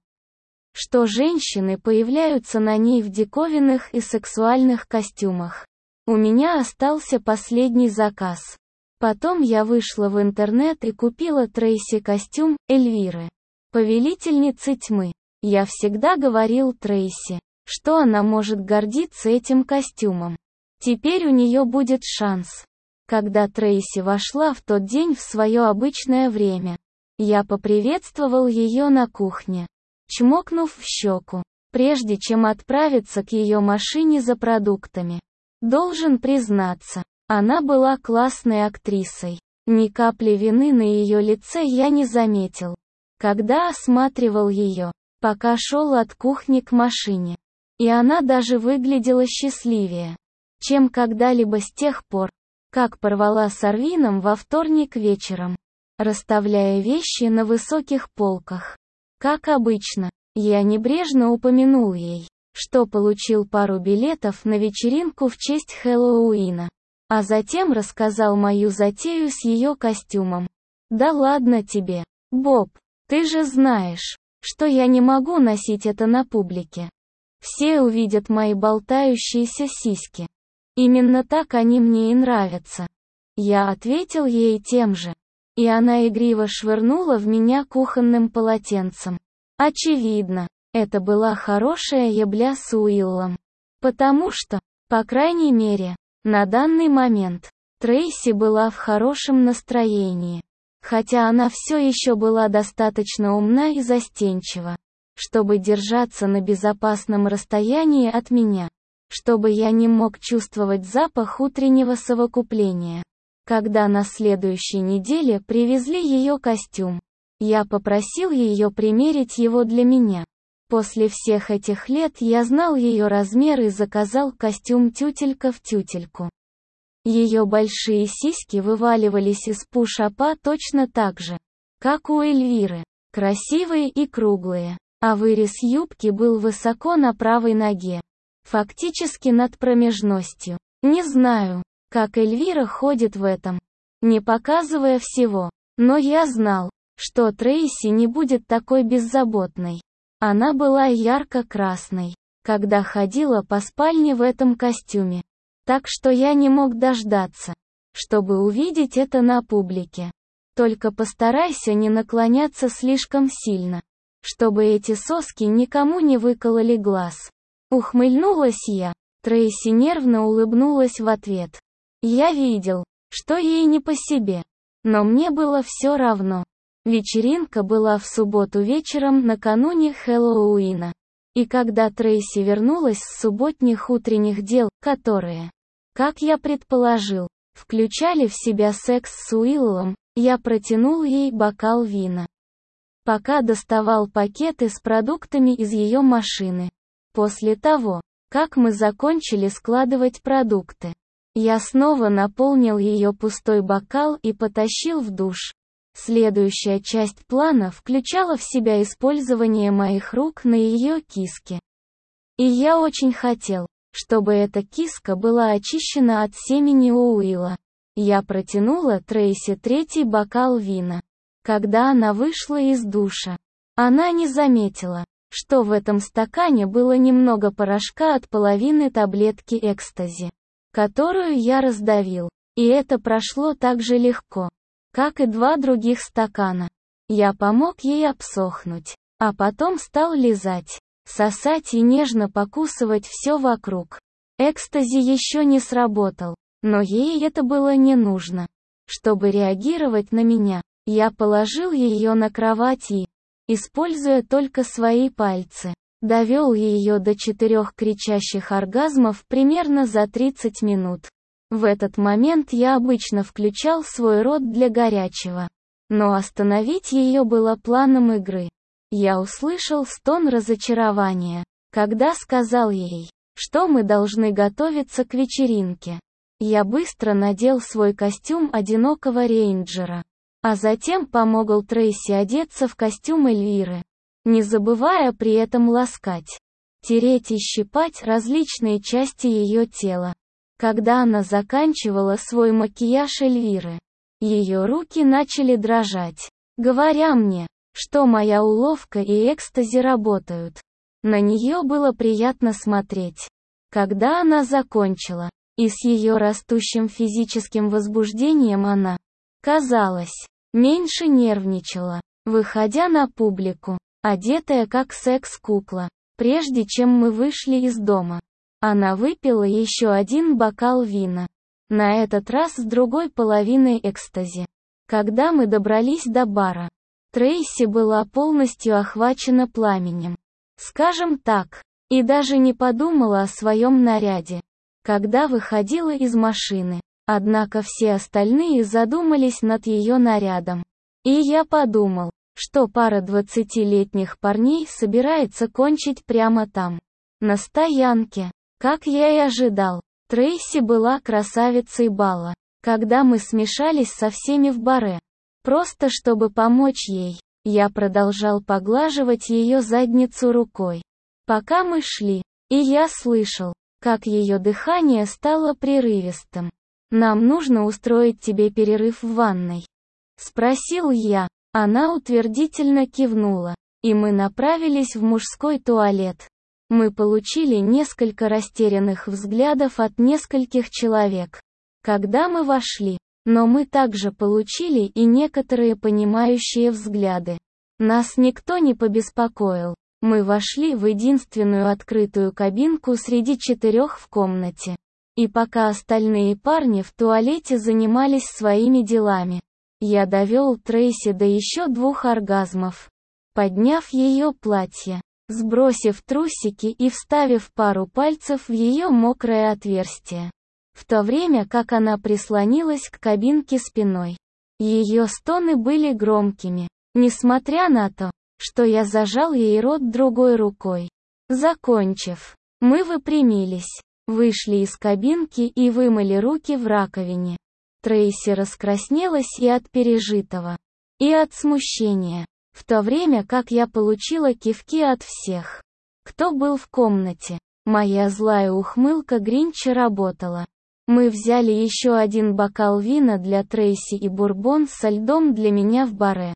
что женщины появляются на ней в диковинных и сексуальных костюмах. У меня остался последний заказ. Потом я вышла в интернет и купила Трейси костюм Эльвиры, повелительницы тьмы. Я всегда говорил Трейси, что она может гордиться этим костюмом. Теперь у нее будет шанс. Когда Трейси вошла в тот день в свое обычное время, я поприветствовал ее на кухне, чмокнув в щеку, прежде чем отправиться к ее машине за продуктами. Должен признаться, она была классной актрисой. Ни капли вины на ее лице я не заметил, когда осматривал ее, пока шел от кухни к машине. И она даже выглядела счастливее, чем когда-либо с тех пор, как порвала с Арвином во вторник вечером, расставляя вещи на высоких полках. Как обычно, я небрежно упомянул ей, что получил пару билетов на вечеринку в честь Хэллоуина, а затем рассказал мою затею с ее костюмом. Да ладно тебе, Боб, ты же знаешь, что я не могу носить это на публике. Все увидят мои болтающиеся сиськи. Именно так они мне и нравятся. Я ответил ей тем же, и она игриво швырнула в меня кухонным полотенцем. Очевидно, это была хорошая ебля с Уиллом. Потому что, по крайней мере, на данный момент, Трейси была в хорошем настроении. Хотя она все еще была достаточно умна и застенчива, чтобы держаться на безопасном расстоянии от меня, чтобы я не мог чувствовать запах утреннего совокупления. Когда на следующей неделе привезли ее костюм, я попросил ее примерить его для меня. После всех этих лет я знал ее размер и заказал костюм тютелька в тютельку. Ее большие сиськи вываливались из пуш-апа точно так же, как у Эльвиры, красивые и круглые, а вырез юбки был высоко на правой ноге, фактически над промежностью. Не знаю, как Эльвира ходит в этом, не показывая всего, но я знал, что Трейси не будет такой беззаботной. Она была ярко-красной, когда ходила по спальне в этом костюме. Так что я не мог дождаться, чтобы увидеть это на публике. Только постарайся не наклоняться слишком сильно, чтобы эти соски никому не выкололи глаз. Ухмыльнулась я. Трейси нервно улыбнулась в ответ. Я видел, что ей не по себе, но мне было все равно. Вечеринка была в субботу вечером накануне Хэллоуина. И когда Трейси вернулась с субботних утренних дел, которые, как я предположил, включали в себя секс с Уиллом, я протянул ей бокал вина. Пока доставал пакеты с продуктами из ее машины. После того, как мы закончили складывать продукты, я снова наполнил ее пустой бокал и потащил в душ. Следующая часть плана включала в себя использование моих рук на ее киске. И я очень хотел, чтобы эта киска была очищена от семени Уилла. Я протянула Трейси третий бокал вина. Когда она вышла из душа, она не заметила, что в этом стакане было немного порошка от половины таблетки экстази, которую я раздавил. И это прошло так же легко, как и два других стакана. Я помог ей обсохнуть, а потом стал лизать. сосать и нежно покусывать все вокруг. Экстази еще не сработал, но ей это было не нужно. Чтобы реагировать на меня, я положил ее на кровать и, используя только свои пальцы, довел ее до четырех кричащих оргазмов примерно за тридцать минут. В этот момент я обычно включал свой рот для горячего. Но остановить ее было планом игры. Я услышал стон разочарования, когда сказал ей, что мы должны готовиться к вечеринке. Я быстро надел свой костюм одинокого рейнджера, а затем помогал Трейси одеться в костюм Эльвиры, не забывая при этом ласкать, тереть и щипать различные части ее тела. Когда она заканчивала свой макияж Эльвиры, ее руки начали дрожать, говоря мне, что моя уловка и экстази работают. На нее было приятно смотреть. Когда она закончила, и с ее растущим физическим возбуждением она, казалось, меньше нервничала, выходя на публику, одетая как секс-кукла. Прежде чем мы вышли из дома, она выпила еще один бокал вина. На этот раз с другой половиной экстази. Когда мы добрались до бара, Трейси была полностью охвачена пламенем. Скажем так, и даже не подумала о своем наряде, когда выходила из машины. Однако все остальные задумались над ее нарядом. И я подумал, что пара двадцатилетних парней собирается кончить прямо там, на стоянке. Как я и ожидал, Трейси была красавицей бала. Когда мы смешались со всеми в баре, просто чтобы помочь ей, я продолжал поглаживать ее задницу рукой, пока мы шли, и я слышал, как ее дыхание стало прерывистым. «Нам нужно устроить тебе перерыв в ванной?» — спросил я. Она утвердительно кивнула, и мы направились в мужской туалет. Мы получили несколько растерянных взглядов от нескольких человек, когда мы вошли, но мы также получили и некоторые понимающие взгляды. Нас никто не побеспокоил. Мы вошли в единственную открытую кабинку среди четырех в комнате. И пока остальные парни в туалете занимались своими делами, я довел Трейси до еще двух оргазмов, подняв ее платье, сбросив трусики и вставив пару пальцев в ее мокрое отверстие, в то время как она прислонилась к кабинке спиной. Ее стоны были громкими, несмотря на то, что я зажал ей рот другой рукой. Закончив, мы выпрямились, вышли из кабинки и вымыли руки в раковине. Трейси раскраснелась и от пережитого, и от смущения, в то время как я получила кивки от всех, кто был в комнате. Моя злая ухмылка Гринча работала. Мы взяли еще один бокал вина для Трейси и бурбон со льдом для меня в баре.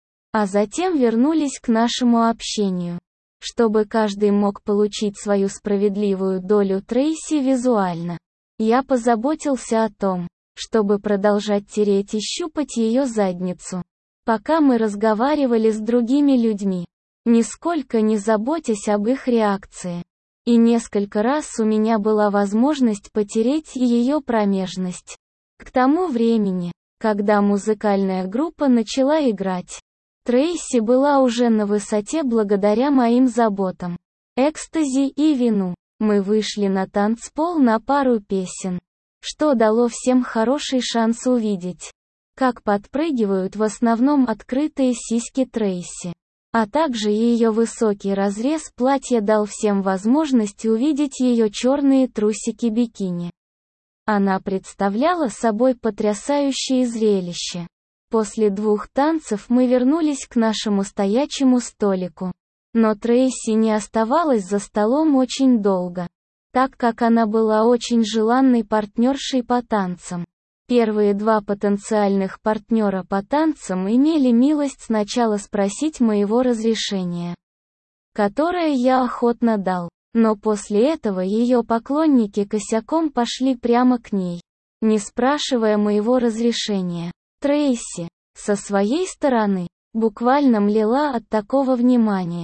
А затем вернулись к нашему общению, чтобы каждый мог получить свою справедливую долю Трейси визуально. Я позаботился о том, чтобы продолжать тереть и щупать ее задницу, пока мы разговаривали с другими людьми, нисколько не заботясь об их реакции. И несколько раз у меня была возможность потереть и ее промежность. К тому времени, когда музыкальная группа начала играть, Трейси была уже на высоте благодаря моим заботам, экстази и вину. Мы вышли на танцпол на пару песен, что дало всем хороший шанс увидеть, как подпрыгивают в основном открытые сиськи Трейси. А также ее высокий разрез платья дал всем возможность увидеть ее черные трусики-бикини. Она представляла собой потрясающее зрелище. После двух танцев мы вернулись к нашему стоячему столику. Но Трейси не оставалась за столом очень долго, так как она была очень желанной партнершей по танцам. Первые два потенциальных партнера по танцам имели милость сначала спросить моего разрешения, которое я охотно дал, но после этого ее поклонники косяком пошли прямо к ней, не спрашивая моего разрешения. Трейси, со своей стороны, буквально млела от такого внимания.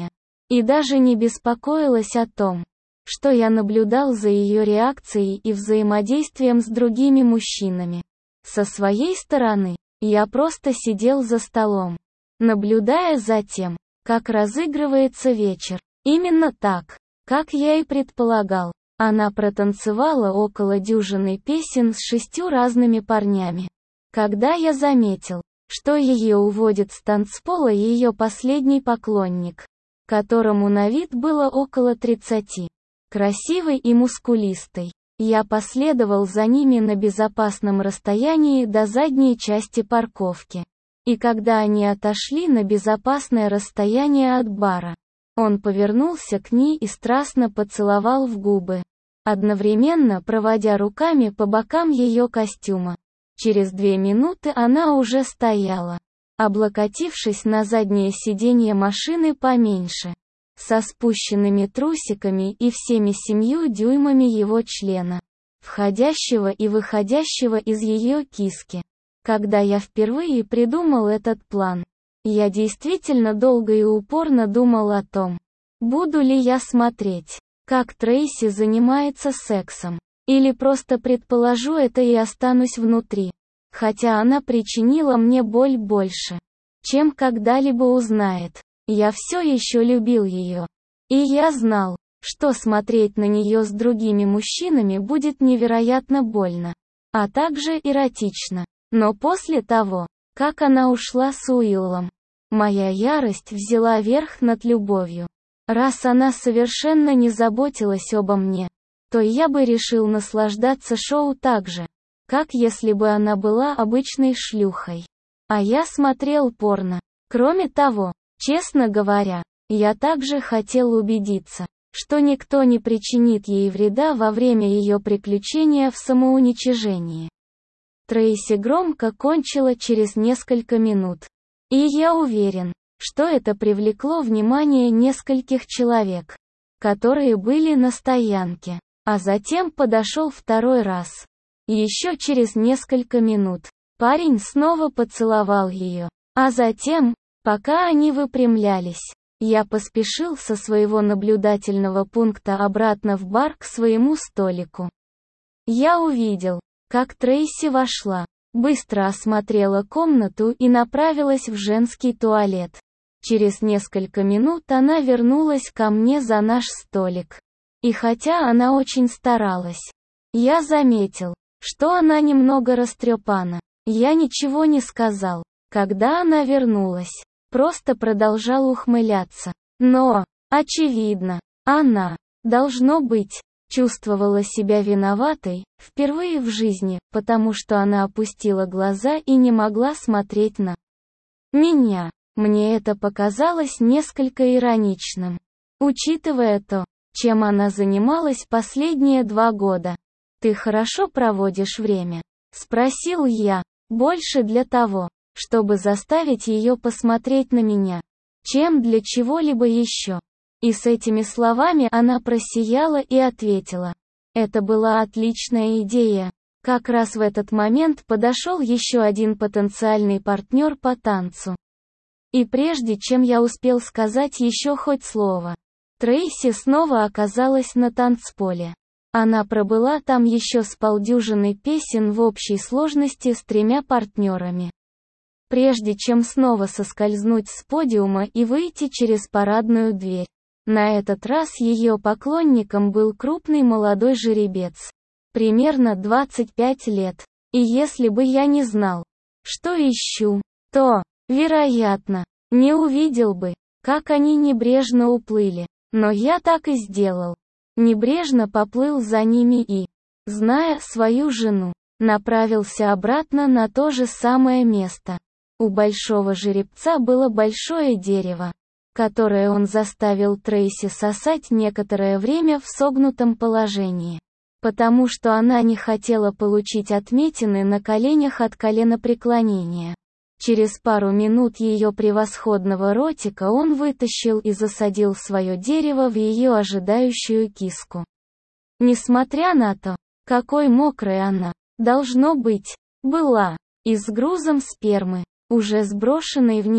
И даже не беспокоилась о том, что я наблюдал за ее реакцией и взаимодействием с другими мужчинами. Со своей стороны, я просто сидел за столом, наблюдая за тем, как разыгрывается вечер. Именно так, как я и предполагал. Она протанцевала около дюжины песен с шестью разными парнями. Когда я заметил, что ее уводит с танцпола ее последний поклонник, которому на вид было около тридцати, красивый и мускулистый, я последовал за ними на безопасном расстоянии до задней части парковки. И когда они отошли на безопасное расстояние от бара, он повернулся к ней и страстно поцеловал в губы, одновременно проводя руками по бокам ее костюма. Через две минуты она уже стояла, облокотившись на заднее сиденье машины поменьше, со спущенными трусиками и всеми семью дюймами его члена, входящего и выходящего из ее киски. Когда я впервые придумал этот план, я действительно долго и упорно думал о том, буду ли я смотреть, как Трейси занимается сексом, или просто предположу это и останусь внутри, хотя она причинила мне боль больше, чем когда-либо узнает. Я все еще любил ее. И я знал, что смотреть на нее с другими мужчинами будет невероятно больно, а также эротично. Но после того, как она ушла с Уиллом, моя ярость взяла верх над любовью. Раз она совершенно не заботилась обо мне, то я бы решил наслаждаться шоу так же, как если бы она была обычной шлюхой. А я смотрел порно. Кроме того, честно говоря, я также хотел убедиться, что никто не причинит ей вреда во время ее приключения в самоуничижении. Трейси громко кончила через несколько минут. И я уверен, что это привлекло внимание нескольких человек, которые были на стоянке. А затем подошел второй раз. Еще через несколько минут парень снова поцеловал ее. А затем, пока они выпрямлялись, я поспешил со своего наблюдательного пункта обратно в бар к своему столику. Я увидел, как Трейси вошла, быстро осмотрела комнату и направилась в женский туалет. Через несколько минут она вернулась ко мне за наш столик. И хотя она очень старалась, я заметил, что она немного растрепана. Я ничего не сказал, когда она вернулась, просто продолжал ухмыляться. Но, очевидно, она, должно быть, чувствовала себя виноватой, впервые в жизни, потому что она опустила глаза и не могла смотреть на меня. Мне это показалось несколько ироничным, учитывая то, чем она занималась последние два года. «Ты хорошо проводишь время?» — спросил я, больше для того, чтобы заставить ее посмотреть на меня, чем для чего-либо еще. И с этими словами она просияла и ответила. Это была отличная идея. Как раз в этот момент подошел еще один потенциальный партнер по танцу. И прежде чем я успел сказать еще хоть слово, Трейси снова оказалась на танцполе. Она пробыла там еще с полдюжины песен в общей сложности с тремя партнерами. Прежде чем снова соскользнуть с подиума и выйти через парадную дверь. На этот раз ее поклонником был крупный молодой жеребец. Примерно двадцать пять лет. И если бы я не знал, что ищу, то, вероятно, не увидел бы, как они небрежно уплыли. Но я так и сделал. Небрежно поплыл за ними и, зная свою жену, направился обратно на то же самое место. У большого жеребца было большое дерево, которое он заставил Трейси сосать некоторое время в согнутом положении, потому что она не хотела получить отметины на коленях от коленопреклонения. Через пару минут ее превосходного ротика он вытащил и засадил свое дерево в ее ожидающую киску. Несмотря на то, какой мокрой она, должно быть, была, и с грузом спермы, уже сброшенной в нее,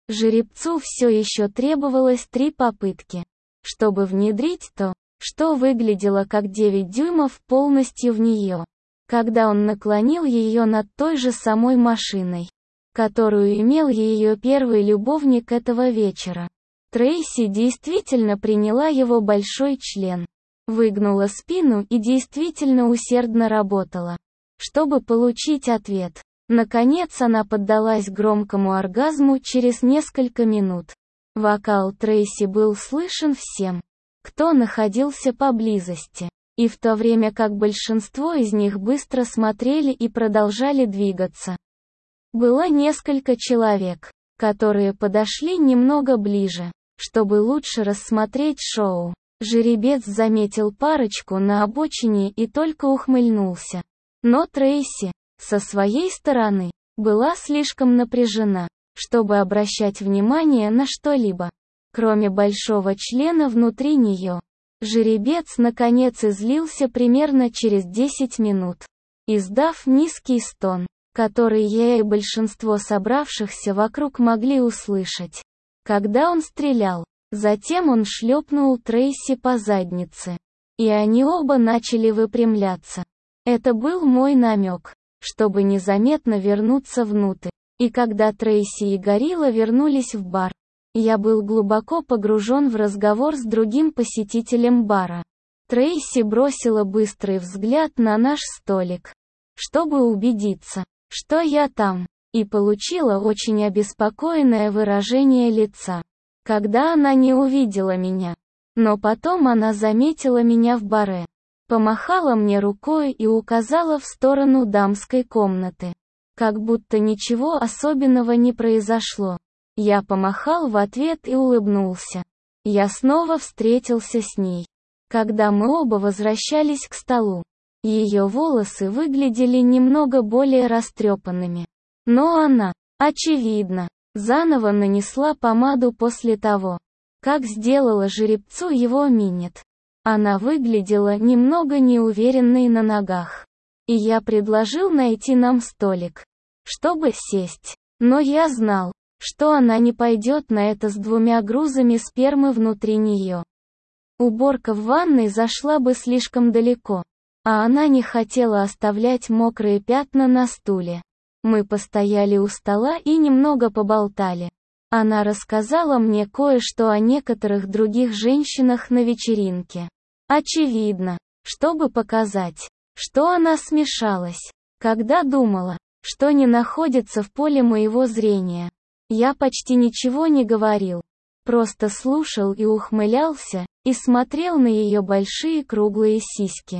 Жеребцу все еще требовалось три попытки, чтобы внедрить то, что выглядело как девять дюймов полностью в нее. Когда он наклонил ее над той же самой машиной, которую имел ее первый любовник этого вечера, Трейси действительно приняла его большой член, выгнула спину и действительно усердно работала, чтобы получить ответ. Наконец она поддалась громкому оргазму через несколько минут. Вокал Трейси был слышен всем, кто находился поблизости, и в то время как большинство из них быстро смотрели и продолжали двигаться. Было несколько человек, которые подошли немного ближе, чтобы лучше рассмотреть шоу. Жеребец заметил парочку на обочине и только ухмыльнулся. Но Трейси, со своей стороны, была слишком напряжена, чтобы обращать внимание на что-либо, кроме большого члена внутри нее. Жеребец наконец излился примерно через десять минут, издав низкий стон, который я и большинство собравшихся вокруг могли услышать, когда он стрелял. Затем он шлепнул Трейси по заднице, и они оба начали выпрямляться. Это был мой намек, чтобы незаметно вернуться внутрь. И когда Трейси и Горилла вернулись в бар, я был глубоко погружен в разговор с другим посетителем бара. Трейси бросила быстрый взгляд на наш столик, чтобы убедиться, что я там, и получила очень обеспокоенное выражение лица, когда она не увидела меня. Но потом она заметила меня в баре, помахала мне рукой и указала в сторону дамской комнаты, как будто ничего особенного не произошло. Я помахал в ответ и улыбнулся. Я снова встретился с ней, когда мы оба возвращались к столу. Ее волосы выглядели немного более растрепанными, но она, очевидно, заново нанесла помаду после того, как сделала жеребцу его минет. Она выглядела немного неуверенной на ногах. И я предложил найти нам столик, чтобы сесть. Но я знал, что она не пойдет на это с двумя грузами спермы внутри нее. Уборка в ванной зашла бы слишком далеко, а она не хотела оставлять мокрые пятна на стуле. Мы постояли у стола и немного поболтали. Она рассказала мне кое-что о некоторых других женщинах на вечеринке. Очевидно, чтобы показать, что она смешалась, когда думала, что не находится в поле моего зрения. Я почти ничего не говорил, просто слушал и ухмылялся, и смотрел на ее большие круглые сиськи,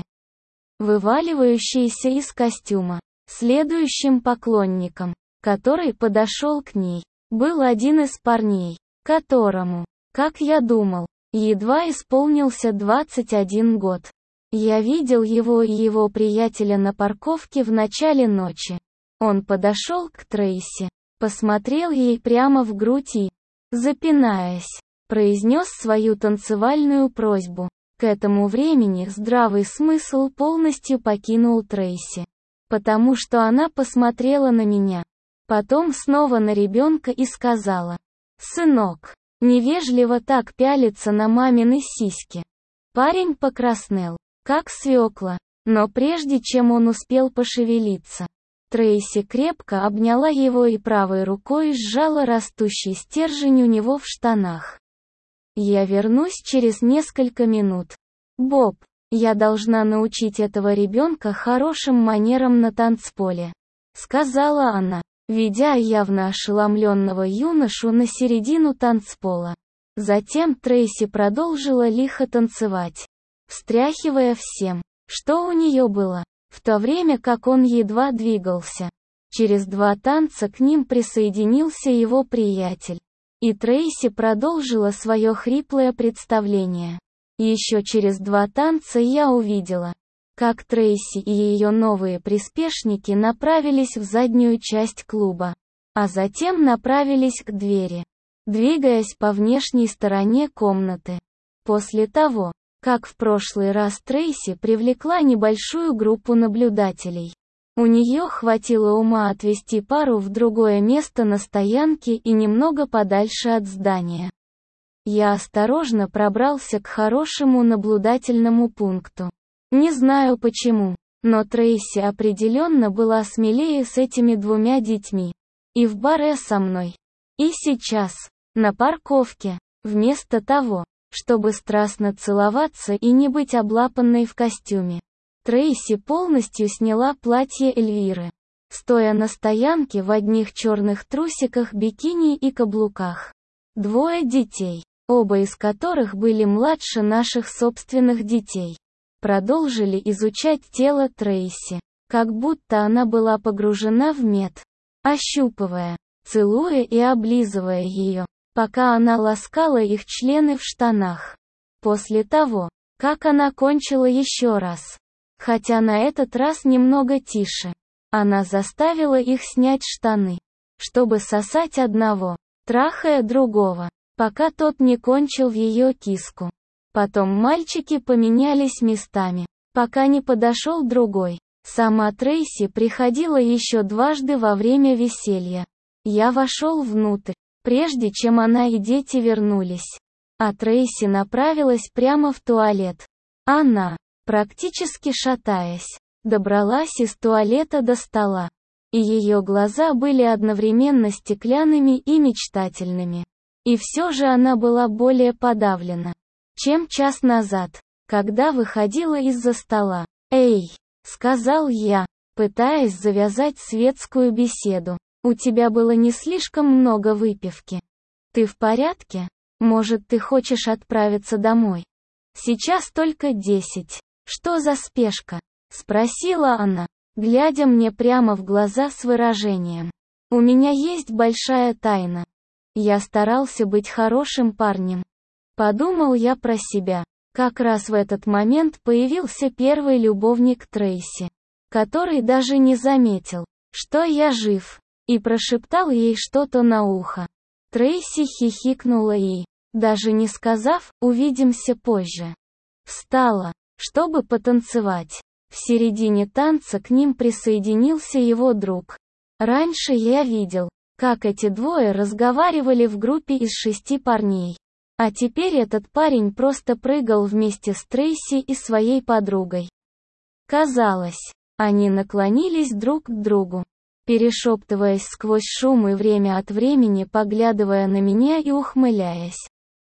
вываливающиеся из костюма. Следующим поклонником, который подошел к ней, был один из парней, которому, как я думал, едва исполнился двадцать один год. Я видел его и его приятеля на парковке в начале ночи. Он подошел к Трейси, посмотрел ей прямо в грудь и, запинаясь, произнес свою танцевальную просьбу. К этому времени здравый смысл полностью покинул Трейси, потому что она посмотрела на меня, потом снова на ребенка и сказала: «Сынок, невежливо так пялиться на мамины сиськи». Парень покраснел, как свекла, но прежде чем он успел пошевелиться, Трейси крепко обняла его и правой рукой сжала растущий стержень у него в штанах. «Я вернусь через несколько минут. Боб, я должна научить этого ребенка хорошим манерам на танцполе», — сказала она, ведя явно ошеломленного юношу на середину танцпола. Затем Трейси продолжила лихо танцевать, встряхивая всем, что у нее было, в то время как он едва двигался. Через два танца к ним присоединился его приятель, и Трейси продолжила свое хриплое представление. Еще через два танца я увидела, как Трейси и ее новые приспешники направились в заднюю часть клуба, а затем направились к двери, двигаясь по внешней стороне комнаты. После того, как в прошлый раз Трейси привлекла небольшую группу наблюдателей, У нее хватило ума отвезти пару в другое место на стоянке и немного подальше от здания. Я осторожно пробрался к хорошему наблюдательному пункту. Не знаю почему, но Трейси определенно была смелее с этими двумя детьми. И в баре со мной. И сейчас, на парковке, вместо того, чтобы страстно целоваться и не быть облапанной в костюме, Трейси полностью сняла платье Эльвиры, стоя на стоянке в одних черных трусиках, бикини и каблуках. Двое детей, оба из которых были младше наших собственных детей, продолжили изучать тело Трейси, как будто она была погружена в мед, ощупывая, целуя и облизывая ее, пока она ласкала их члены в штанах. После того, как она кончила еще раз, хотя на этот раз немного тише, она заставила их снять штаны, чтобы сосать одного, трахая другого, пока тот не кончил в ее киску. Потом мальчики поменялись местами, пока не подошел другой. Сама Трейси приходила еще дважды во время веселья. Я вошел внутрь, прежде чем она и дети вернулись. А Трейси направилась прямо в туалет. Она, практически шатаясь, добралась из туалета до стола. И ее глаза были одновременно стеклянными и мечтательными. И все же она была более подавлена, чем час назад, когда выходила из-за стола. «Эй!» — сказал я, пытаясь завязать светскую беседу. «У тебя было не слишком много выпивки. Ты в порядке? Может, ты хочешь отправиться домой? Сейчас только десять. Что за спешка?» — спросила она, глядя мне прямо в глаза с выражением. «У меня есть большая тайна. Я старался быть хорошим парнем». Подумал я про себя. Как раз в этот момент появился первый любовник Трейси, который даже не заметил, что я жив, и прошептал ей что-то на ухо. Трейси хихикнула и, даже не сказав «увидимся позже», встала, чтобы потанцевать. В середине танца к ним присоединился его друг. Раньше я видел, как эти двое разговаривали в группе из шести парней. А теперь этот парень просто прыгал вместе с Трейси и своей подругой. Казалось, они наклонились друг к другу, перешептываясь сквозь шум и время от времени поглядывая на меня и ухмыляясь.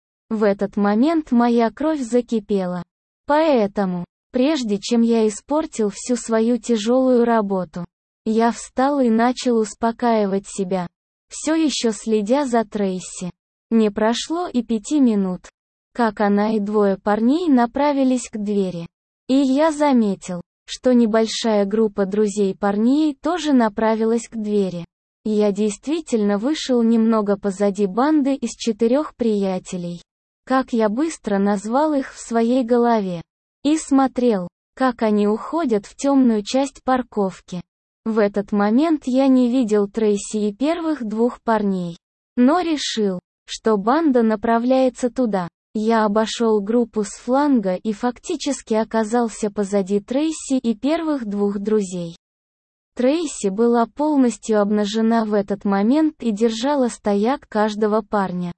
В этот момент моя кровь закипела. Поэтому, прежде чем я испортил всю свою тяжелую работу, я встал и начал успокаивать себя, все еще следя за Трейси. Не прошло и пяти минут, как она и двое парней направились к двери. И я заметил, что небольшая группа друзей парней тоже направилась к двери. Я действительно вышел немного позади банды из четырех приятелей, как я быстро назвал их в своей голове, и смотрел, как они уходят в темную часть парковки. В этот момент я не видел Трейси и первых двух парней, но решил, что банда направляется туда. Я обошел группу с фланга и фактически оказался позади Трейси и первых двух друзей. Трейси была полностью обнажена в этот момент и держала стояк каждого парня.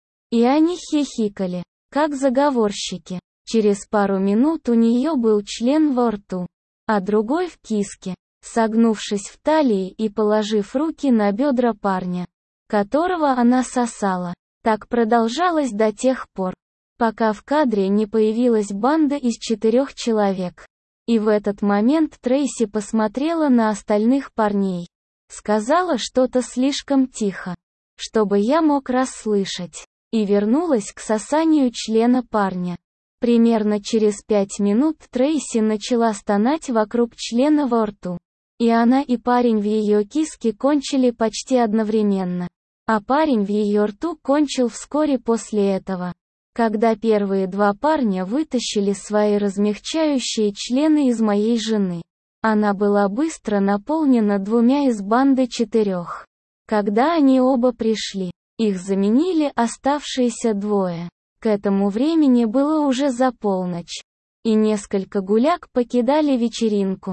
И они хихикали, как заговорщики. Через пару минут у нее был член во рту, а другой в киске, согнувшись в талии и положив руки на бедра парня, которого она сосала. Так продолжалось до тех пор, пока в кадре не появилась банда из четырех человек. И в этот момент Трейси посмотрела на остальных парней. Сказала что-то слишком тихо, чтобы я мог расслышать, и вернулась к сосанию члена парня. Примерно через пять минут Трейси начала стонать вокруг члена во рту. И она и парень в ее киске кончили почти одновременно. А парень в ее рту кончил вскоре после этого. Когда первые два парня вытащили свои размягчающие члены из моей жены, она была быстро наполнена двумя из банды четырех. Когда они оба пришли, их заменили оставшиеся двое. К этому времени было уже за полночь, и несколько гуляк покидали вечеринку.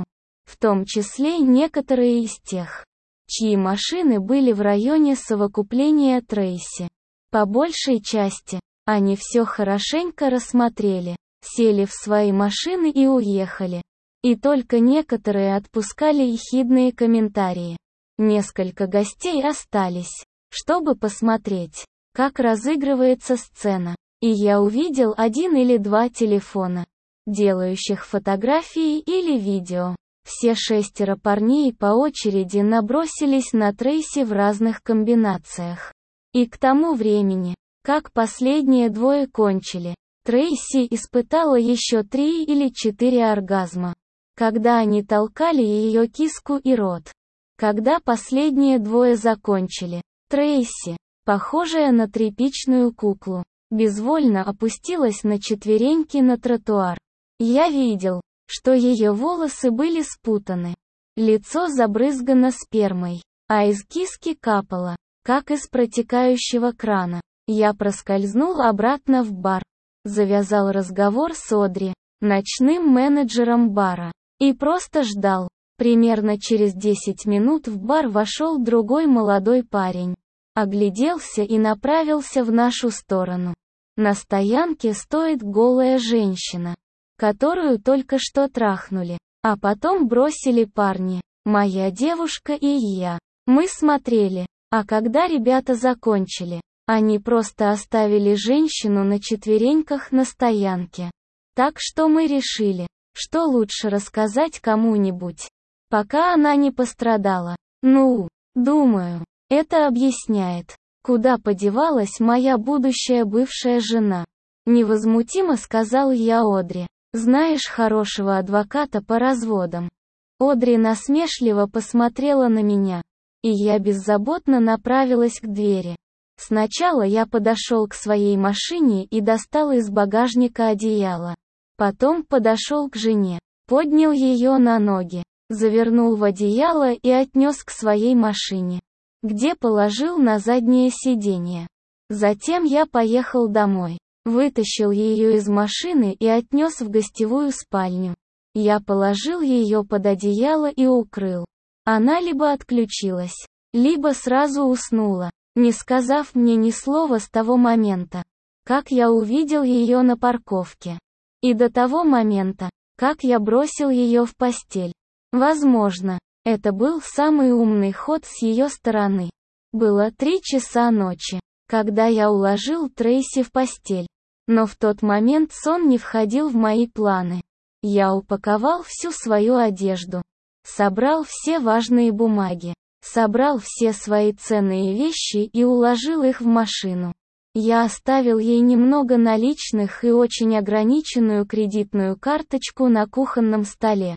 в том числе некоторые из тех, чьи машины были в районе совокупления Трейси. По большей части, они все хорошенько рассмотрели, сели в свои машины и уехали. И только некоторые отпускали ехидные комментарии. Несколько гостей остались, чтобы посмотреть, как разыгрывается сцена. И я увидел один или два телефона, делающих фотографии или видео. Все шестеро парней по очереди набросились на Трейси в разных комбинациях. И к тому времени, как последние двое кончили, Трейси испытала еще три или четыре оргазма, когда они толкали ее киску и рот. Когда последние двое закончили, Трейси, похожая на тряпичную куклу, безвольно опустилась на четвереньки на тротуар. Я видел, что ее волосы были спутаны, лицо забрызгано спермой, а из киски капало, как из протекающего крана. Я проскользнул обратно в бар, завязал разговор с Одри, ночным менеджером бара, и просто ждал. Примерно через десять минут в бар вошел другой молодой парень, огляделся и направился в нашу сторону. На стоянке стоит голая женщина, которую только что трахнули, а потом бросили парни, моя девушка и я. Мы смотрели, а когда ребята закончили, они просто оставили женщину на четвереньках на стоянке. Так что мы решили, что лучше рассказать кому-нибудь, пока она не пострадала. Ну, думаю, это объясняет, куда подевалась моя будущая бывшая жена. Невозмутимо сказал я Одри. Знаешь хорошего адвоката по разводам? Одри насмешливо посмотрела на меня, и я беззаботно направилась к двери. Сначала я подошел к своей машине и достал из багажника одеяло. Потом подошел к жене, поднял ее на ноги, завернул в одеяло и отнес к своей машине, где положил на заднее сиденье. Затем я поехал домой, вытащил ее из машины и отнес в гостевую спальню. Я положил ее под одеяло и укрыл. Она либо отключилась, либо сразу уснула, не сказав мне ни слова с того момента, как я увидел ее на парковке, и до того момента, как я бросил ее в постель. Возможно, это был самый умный ход с ее стороны. Было три часа ночи, когда я уложил Трейси в постель. Но в тот момент сон не входил в мои планы. Я упаковал всю свою одежду, собрал все важные бумаги, собрал все свои ценные вещи и уложил их в машину. Я оставил ей немного наличных и очень ограниченную кредитную карточку на кухонном столе.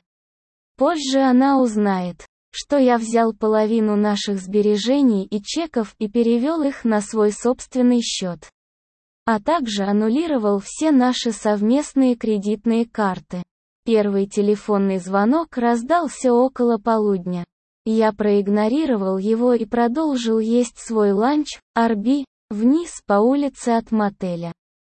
Позже она узнает, что я взял половину наших сбережений и чеков и перевел их на свой собственный счет, а также аннулировал все наши совместные кредитные карты. Первый телефонный звонок раздался около полудня. Я проигнорировал его и продолжил есть свой ланч, Арби, вниз по улице от мотеля,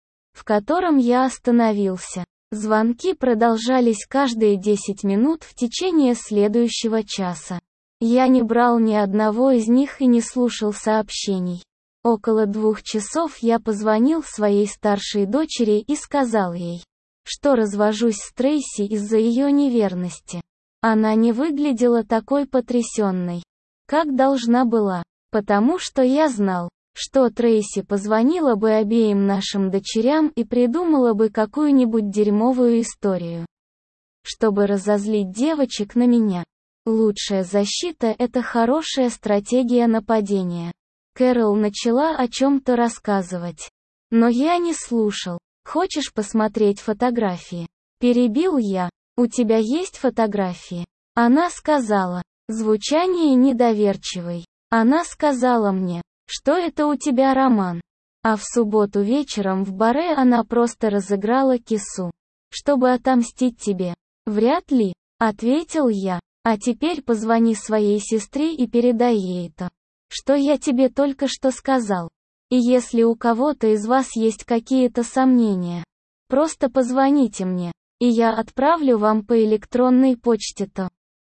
в котором я остановился. Звонки продолжались каждые десять минут в течение следующего часа. Я не брал ни одного из них и не слушал сообщений. Около двух часов я позвонил своей старшей дочери и сказал ей, что развожусь с Трейси из-за ее неверности. Она не выглядела такой потрясенной, как должна была, потому что я знал, что Трейси позвонила бы обеим нашим дочерям и придумала бы какую-нибудь дерьмовую историю, чтобы разозлить девочек на меня. Лучшая защита – это хорошая стратегия нападения. Кэрол начала о чем-то рассказывать. Но я не слушал. Хочешь посмотреть фотографии? Перебил я. У тебя есть фотографии? Она сказала. Звучание недоверчивой. Она сказала мне, что это у тебя роман. А в субботу вечером в баре она просто разыграла кису, чтобы отомстить тебе. Вряд ли, ответил я. А теперь позвони своей сестре и передай ей то, что я тебе только что сказал. И если у кого-то из вас есть какие-то сомнения, просто позвоните мне, и я отправлю вам по электронной почте то,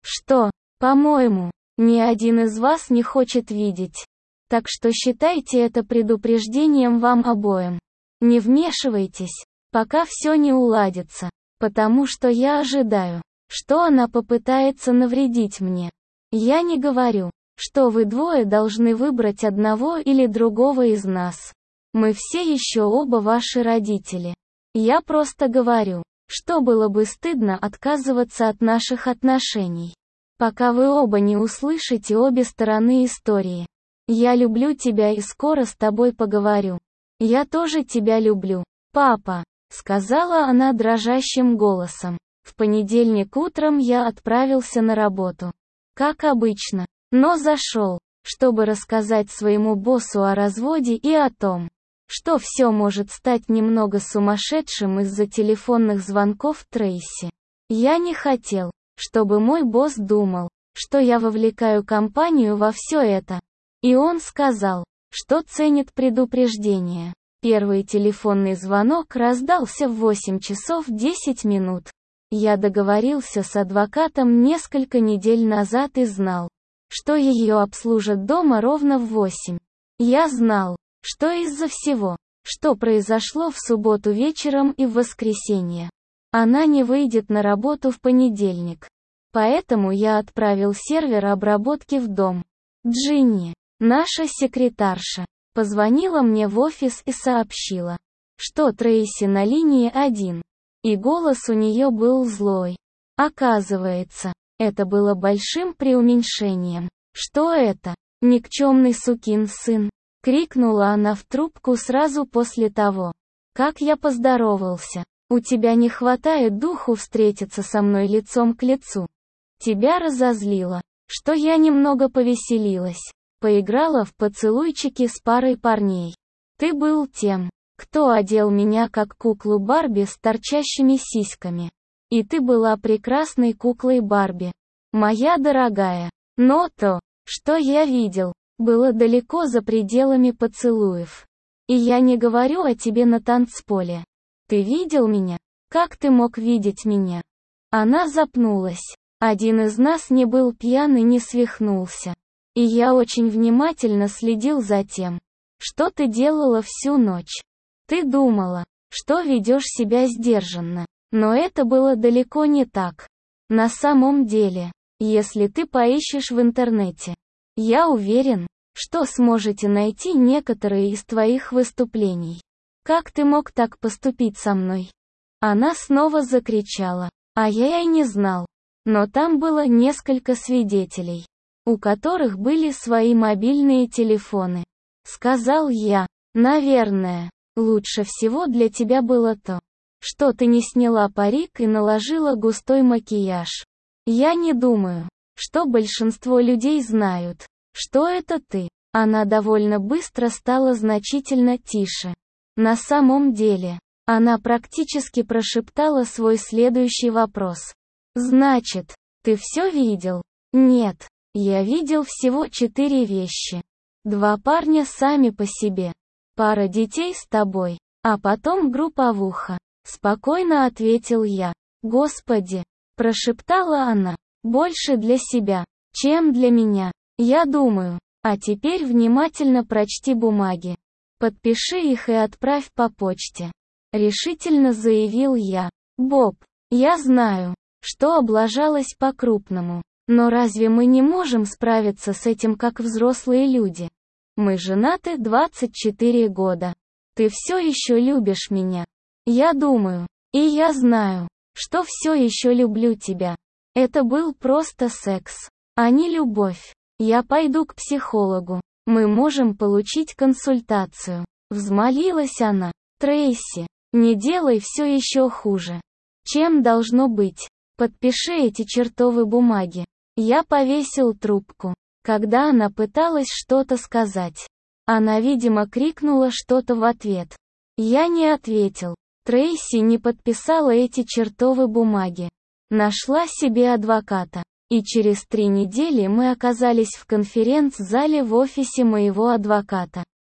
Что, по-моему, ни один из вас не хочет видеть. Так что считайте это предупреждением вам обоим. Не вмешивайтесь, пока все не уладится, потому что я ожидаю, что она попытается навредить мне. Я не говорю, что вы двое должны выбрать одного или другого из нас. Мы все еще оба ваши родители. Я просто говорю, что было бы стыдно отказываться от наших отношений, пока вы оба не услышите обе стороны истории. Я люблю тебя и скоро с тобой поговорю. Я тоже тебя люблю, папа, сказала она дрожащим голосом. В понедельник утром я отправился на работу. Как обычно, но зашел, чтобы рассказать своему боссу о разводе и о том, что все может стать немного сумасшедшим из-за телефонных звонков Трейси. Я не хотел, чтобы мой босс думал, что я вовлекаю компанию во все это. И он сказал, что ценит предупреждение. Первый телефонный звонок раздался в восемь часов десять минут. Я договорился с адвокатом несколько недель назад и знал, что ее обслужат дома ровно в восемь. Я знал, что из-за всего, что произошло в субботу вечером и в воскресенье, она не выйдет на работу в понедельник. Поэтому я отправил сервер обработки в дом. Джинни, наша секретарша, позвонила мне в офис и сообщила, что Трейси на линии один. И голос у нее был злой. Оказывается, это было большим преуменьшением. Что это? Никчемный сукин сын. Крикнула она в трубку сразу после того, как я поздоровался. У тебя не хватает духу встретиться со мной лицом к лицу. Тебя разозлило, что я немного повеселилась. Поиграла в поцелуйчики с парой парней. Ты был тем, кто одел меня как куклу Барби с торчащими сиськами. И ты была прекрасной куклой Барби, моя дорогая. Но то, что я видел, было далеко за пределами поцелуев. И я не говорю о тебе на танцполе. Ты видел меня? Как ты мог видеть меня? Она запнулась. Один из нас не был пьян и не свихнулся. И я очень внимательно следил за тем, что ты делала всю ночь. Ты думала, что ведешь себя сдержанно. Но это было далеко не так. На самом деле, если ты поищешь в интернете, я уверен, что сможете найти некоторые из твоих выступлений. Как ты мог так поступить со мной? Она снова закричала, а я и не знал. Но там было несколько свидетелей, у которых были свои мобильные телефоны. Сказал я, наверное, лучше всего для тебя было то, что ты не сняла парик и наложила густой макияж. Я не думаю, что большинство людей знают, что это ты. Она довольно быстро стала значительно тише. На самом деле, она практически прошептала свой следующий вопрос. Значит, ты все видел? Нет, я видел всего четыре вещи. Два парня сами по себе. Пара детей с тобой, а потом групповуха. Спокойно ответил я. Господи, прошептала она. Больше для себя, чем для меня. Я думаю. А теперь внимательно прочти бумаги. Подпиши их и отправь по почте. Решительно заявил я. Боб, я знаю, что облажалась по-крупному. Но разве мы не можем справиться с этим как взрослые люди? Мы женаты двадцать четыре года. Ты все еще любишь меня. Я думаю, и я знаю, что все еще люблю тебя. Это был просто секс, а не любовь. Я пойду к психологу. Мы можем получить консультацию. Взмолилась она. Трейси, не делай все еще хуже, чем должно быть. Подпиши эти чертовы бумаги. Я повесил трубку, когда она пыталась что-то сказать. Она, видимо, крикнула что-то в ответ. Я не ответил. Трейси не подписала эти чертовы бумаги. Нашла себе адвоката. И через три недели мы оказались в конференц-зале в офисе моего адвоката.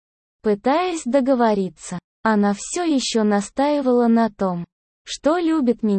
Пытаясь договориться, она все еще настаивала на том, что любит меня.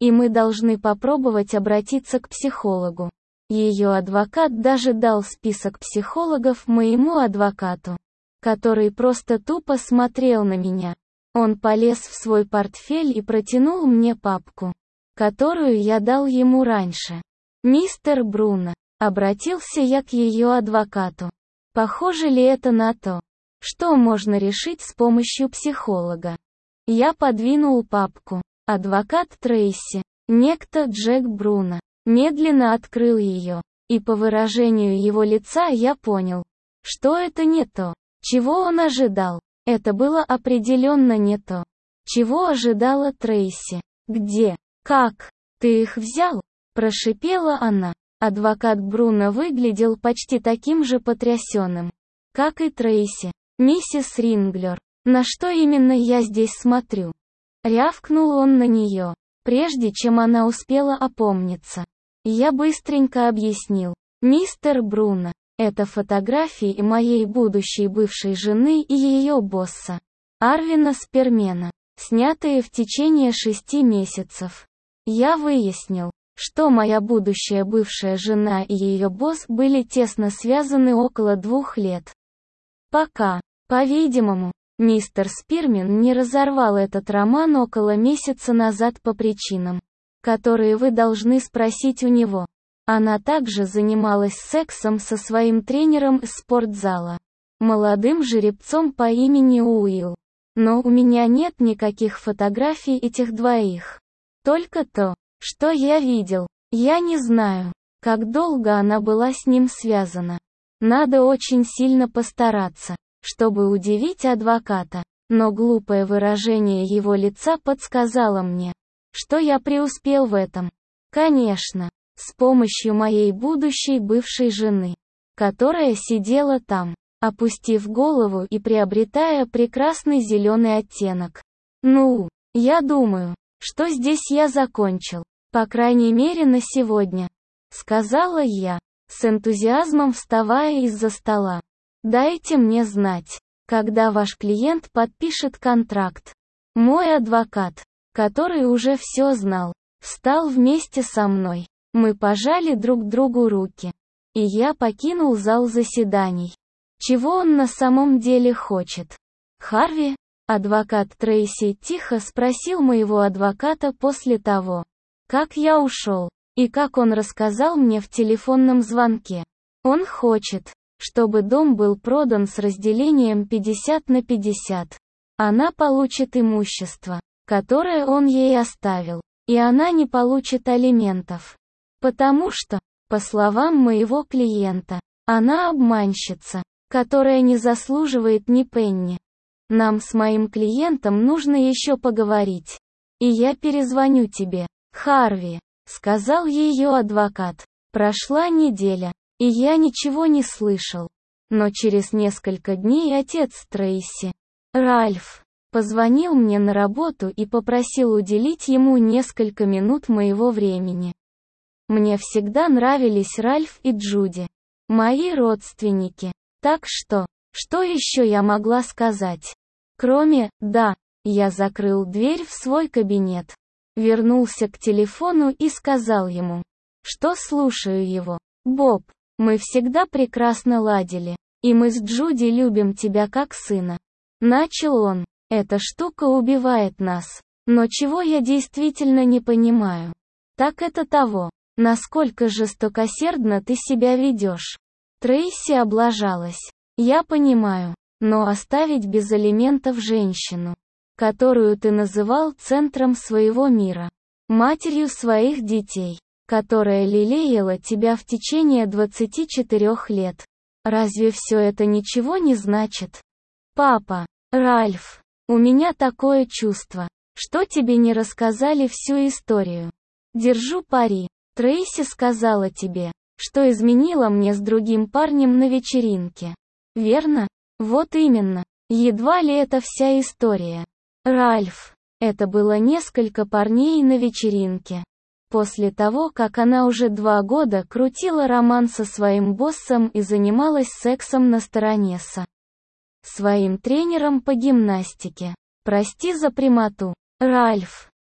И мы должны попробовать обратиться к психологу. Ее адвокат даже дал список психологов моему адвокату, который просто тупо смотрел на меня. Он полез в свой портфель и протянул мне папку, которую я дал ему раньше. «Мистер Бруно», — обратился я к ее адвокату. «Похоже ли это на то, что можно решить с помощью психолога?» Я подвинул папку. Адвокат Трейси, некто Джек Бруно, медленно открыл ее, и по выражению его лица я понял, что это не то, чего он ожидал. Это было определенно не то, чего ожидала Трейси. «Где? Как? Ты их взял?» – прошипела она. Адвокат Бруно выглядел почти таким же потрясенным, как и Трейси. «Миссис Ринглер, на что именно я здесь смотрю?» Рявкнул он на нее, прежде чем она успела опомниться. Я быстренько объяснил. «Мистер Бруно, это фотографии моей будущей бывшей жены и ее босса, Арвина Спермена, снятые в течение шести месяцев. Я выяснил, что моя будущая бывшая жена и ее босс были тесно связаны около двух лет. Пока, по-видимому, мистер Спирмен не разорвал этот роман около месяца назад по причинам, которые вы должны спросить у него. Она также занималась сексом со своим тренером из спортзала, молодым жеребцом по имени Уилл. Но у меня нет никаких фотографий этих двоих. Только то, что я видел. Я не знаю, как долго она была с ним связана. Надо очень сильно постараться, чтобы удивить адвоката, но глупое выражение его лица подсказало мне, что я преуспел в этом. Конечно, с помощью моей будущей бывшей жены, которая сидела там, опустив голову и приобретая прекрасный зеленый оттенок. Ну, я думаю, что здесь я закончил, по крайней мере на сегодня, сказала я, с энтузиазмом вставая из-за стола. Дайте мне знать, когда ваш клиент подпишет контракт. Мой адвокат, который уже все знал, встал вместе со мной. Мы пожали друг другу руки. И я покинул зал заседаний. Чего он на самом деле хочет? Харви, адвокат Трейси, тихо спросил моего адвоката после того, как я ушел, и как он рассказал мне в телефонном звонке. Он хочет, чтобы дом был продан с разделением пятьдесят на пятьдесят. Она получит имущество, которое он ей оставил, и она не получит алиментов. Потому что, по словам моего клиента, она обманщица, которая не заслуживает ни пенни. Нам с моим клиентом нужно еще поговорить. И я перезвоню тебе, Харви, сказал ее адвокат. Прошла неделя, и я ничего не слышал. Но через несколько дней отец Трейси, Ральф, позвонил мне на работу и попросил уделить ему несколько минут моего времени. Мне всегда нравились Ральф и Джуди, мои родственники. Так что, что еще я могла сказать? Кроме, да, я закрыл дверь в свой кабинет, вернулся к телефону и сказал ему, что слушаю его. Боб, мы всегда прекрасно ладили, и мы с Джуди любим тебя как сына. Начал он. Эта штука убивает нас. Но чего я действительно не понимаю, так это того, насколько жестокосердно ты себя ведешь. Трейси облажалась. Я понимаю, но оставить без алиментов женщину, которую ты называл центром своего мира, матерью своих детей, которая лелеяла тебя в течение двадцати четырёх лет. Разве все это ничего не значит? Папа, Ральф, у меня такое чувство, что тебе не рассказали всю историю. Держу пари. Трейси сказала тебе, что изменила мне с другим парнем на вечеринке. Верно? Вот именно. Едва ли это вся история. Ральф. Это было несколько парней на вечеринке. После того, как она уже два года крутила роман со своим боссом и занималась сексом на стороне со своим тренером по гимнастике. Прости за прямоту, Ральф.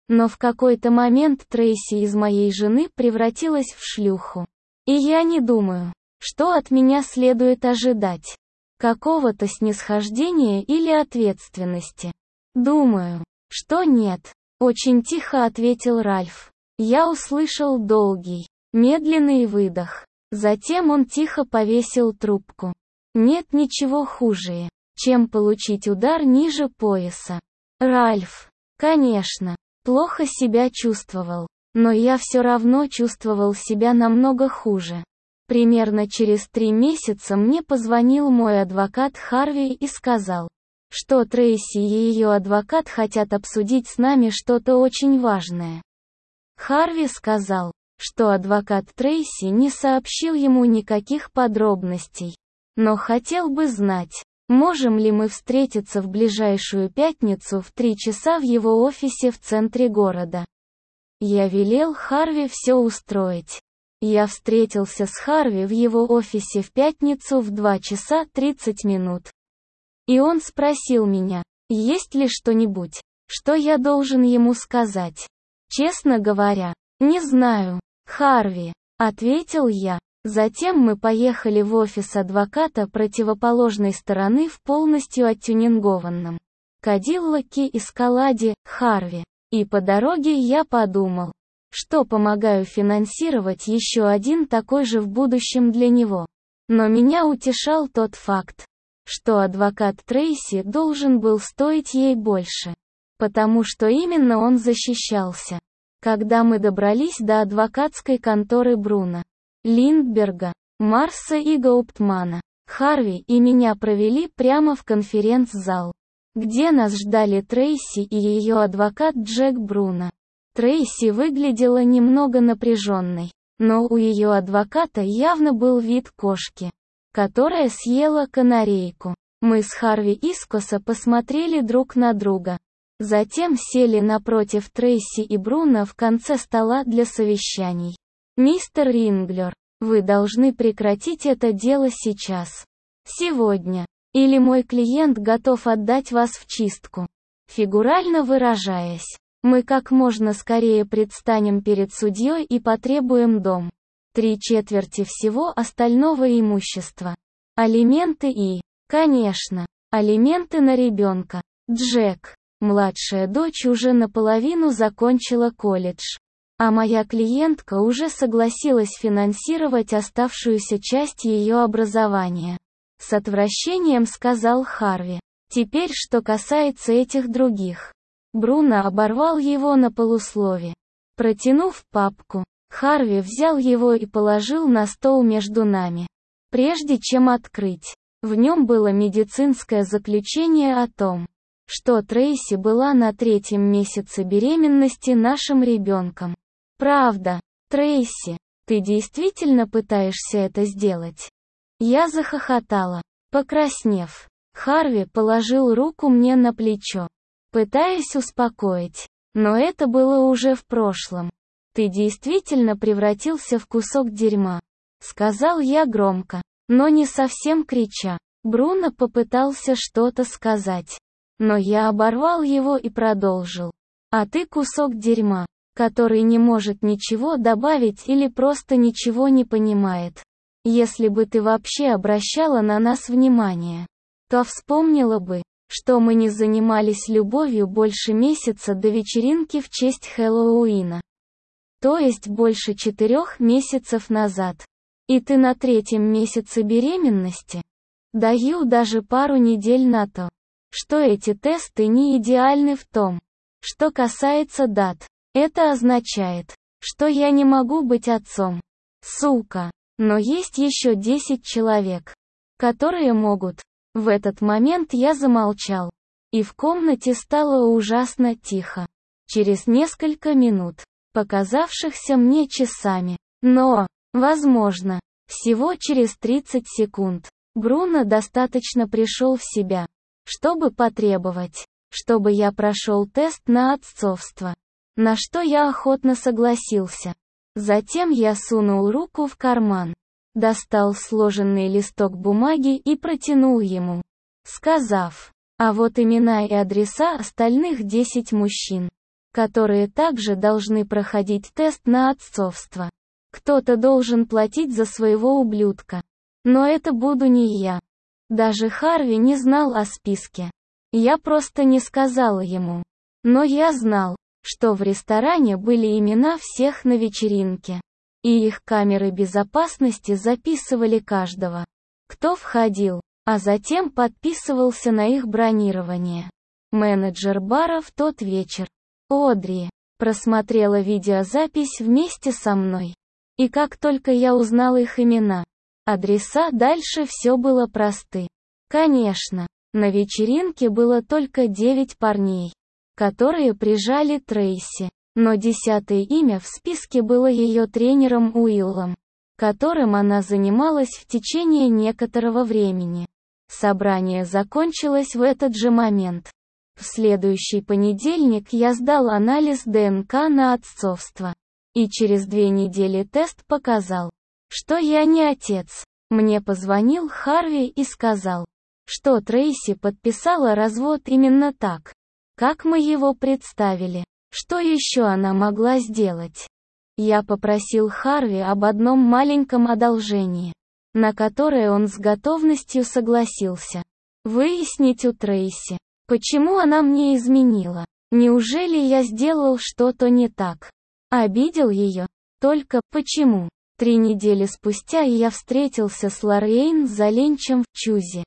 Но в какой-то момент Трейси из моей жены превратилась в шлюху. И я не думаю, что от меня следует ожидать. Какого-то снисхождения или ответственности. Думаю, что нет. Очень тихо ответил Ральф. Я услышал долгий, медленный выдох. Затем он тихо повесил трубку. Нет ничего хуже, чем получить удар ниже пояса. Ральф, конечно, плохо себя чувствовал, но я все равно чувствовал себя намного хуже. Примерно через три месяца мне позвонил мой адвокат Харви и сказал, что Трейси и ее адвокат хотят обсудить с нами что-то очень важное. Харви сказал, что адвокат Трейси не сообщил ему никаких подробностей, но хотел бы знать, можем ли мы встретиться в ближайшую пятницу в три часа в его офисе в центре города. Я велел Харви все устроить. Я встретился с Харви в его офисе в пятницу в два часа тридцать минут. И он спросил меня, есть ли что-нибудь, что я должен ему сказать. Честно говоря, не знаю, Харви, ответил я. Затем мы поехали в офис адвоката противоположной стороны в полностью оттюнингованном Кадиллаке Эскаладе, Харви. И по дороге я подумал, что помогаю финансировать еще один такой же в будущем для него. Но меня утешал тот факт, что адвокат Трейси должен был стоить ей больше. Потому что именно он защищался. Когда мы добрались до адвокатской конторы Бруна, Линдберга, Марса и Гауптмана, Харви и меня провели прямо в конференц-зал, где нас ждали Трейси и ее адвокат Джек Бруно. Трейси выглядела немного напряженной, но у ее адвоката явно был вид кошки, которая съела канарейку. Мы с Харви искоса посмотрели друг на друга. Затем сели напротив Трейси и Бруно в конце стола для совещаний. «Мистер Ринглер, вы должны прекратить это дело сейчас. Сегодня. Или мой клиент готов отдать вас в чистку. Фигурально выражаясь, мы как можно скорее предстанем перед судьей и потребуем дом. Три четверти всего остального имущества. Алименты и, конечно, алименты на ребенка. Джек, младшая дочь уже наполовину закончила колледж. А моя клиентка уже согласилась финансировать оставшуюся часть ее образования. С отвращением сказал Харви. Теперь что касается этих других. Бруно оборвал его на полуслове. Протянув папку, Харви взял его и положил на стол между нами. Прежде чем открыть, в нем было медицинское заключение о том, что Трейси была на третьем месяце беременности нашим ребенком. Правда, Трейси, ты действительно пытаешься это сделать? Я захохотала, покраснев. Харви положил руку мне на плечо, пытаясь успокоить. Но это было уже в прошлом. Ты действительно превратился в кусок дерьма, сказал я громко, но не совсем крича. Бруно попытался что-то сказать, но я оборвал его и продолжил. А ты кусок дерьма, который не может ничего добавить или просто ничего не понимает. Если бы ты вообще обращала на нас внимание, то вспомнила бы, что мы не занимались любовью больше месяца до вечеринки в честь Хэллоуина. То есть больше четырех месяцев назад. И ты на третьем месяце беременности? Даю даже пару недель на то, что эти тесты не идеальны в том, что касается дат. Это означает, что я не могу быть отцом. Сука. Но есть еще десять человек, которые могут. В этот момент я замолчал. И в комнате стало ужасно тихо. Через несколько минут, показавшихся мне часами. Но, возможно, всего через тридцать секунд, Бруно достаточно пришел в себя, чтобы потребовать, чтобы я прошел тест на отцовство. На что я охотно согласился. Затем я сунул руку в карман, достал сложенный листок бумаги и протянул ему, сказав, а вот имена и адреса остальных десять мужчин, которые также должны проходить тест на отцовство. Кто-то должен платить за своего ублюдка. Но это буду не я. Даже Харви не знал о списке. Я просто не сказала ему. Но я знал, что в ресторане были имена всех на вечеринке. И их камеры безопасности записывали каждого, кто входил, а затем подписывался на их бронирование. Менеджер бара в тот вечер, Одри, просмотрела видеозапись вместе со мной. И как только я узнал их имена, адреса, дальше все было просты. Конечно, на вечеринке было только девять парней, которые прижали Трейси, но десятое имя в списке было ее тренером Уиллом, которым она занималась в течение некоторого времени. Собрание закончилось в этот же момент. В следующий понедельник я сдал анализ ДНК на отцовство. И через две недели тест показал, что я не отец. Мне позвонил Харви и сказал, что Трейси подписала развод именно так, как мы его представили. Что еще она могла сделать? Я попросил Харви об одном маленьком одолжении, на которое он с готовностью согласился. Выяснить у Трейси, почему она мне изменила. Неужели я сделал что-то не так? Обидел ее? Только почему? Три недели спустя я встретился с Лоррейн за ленчем в Чузи,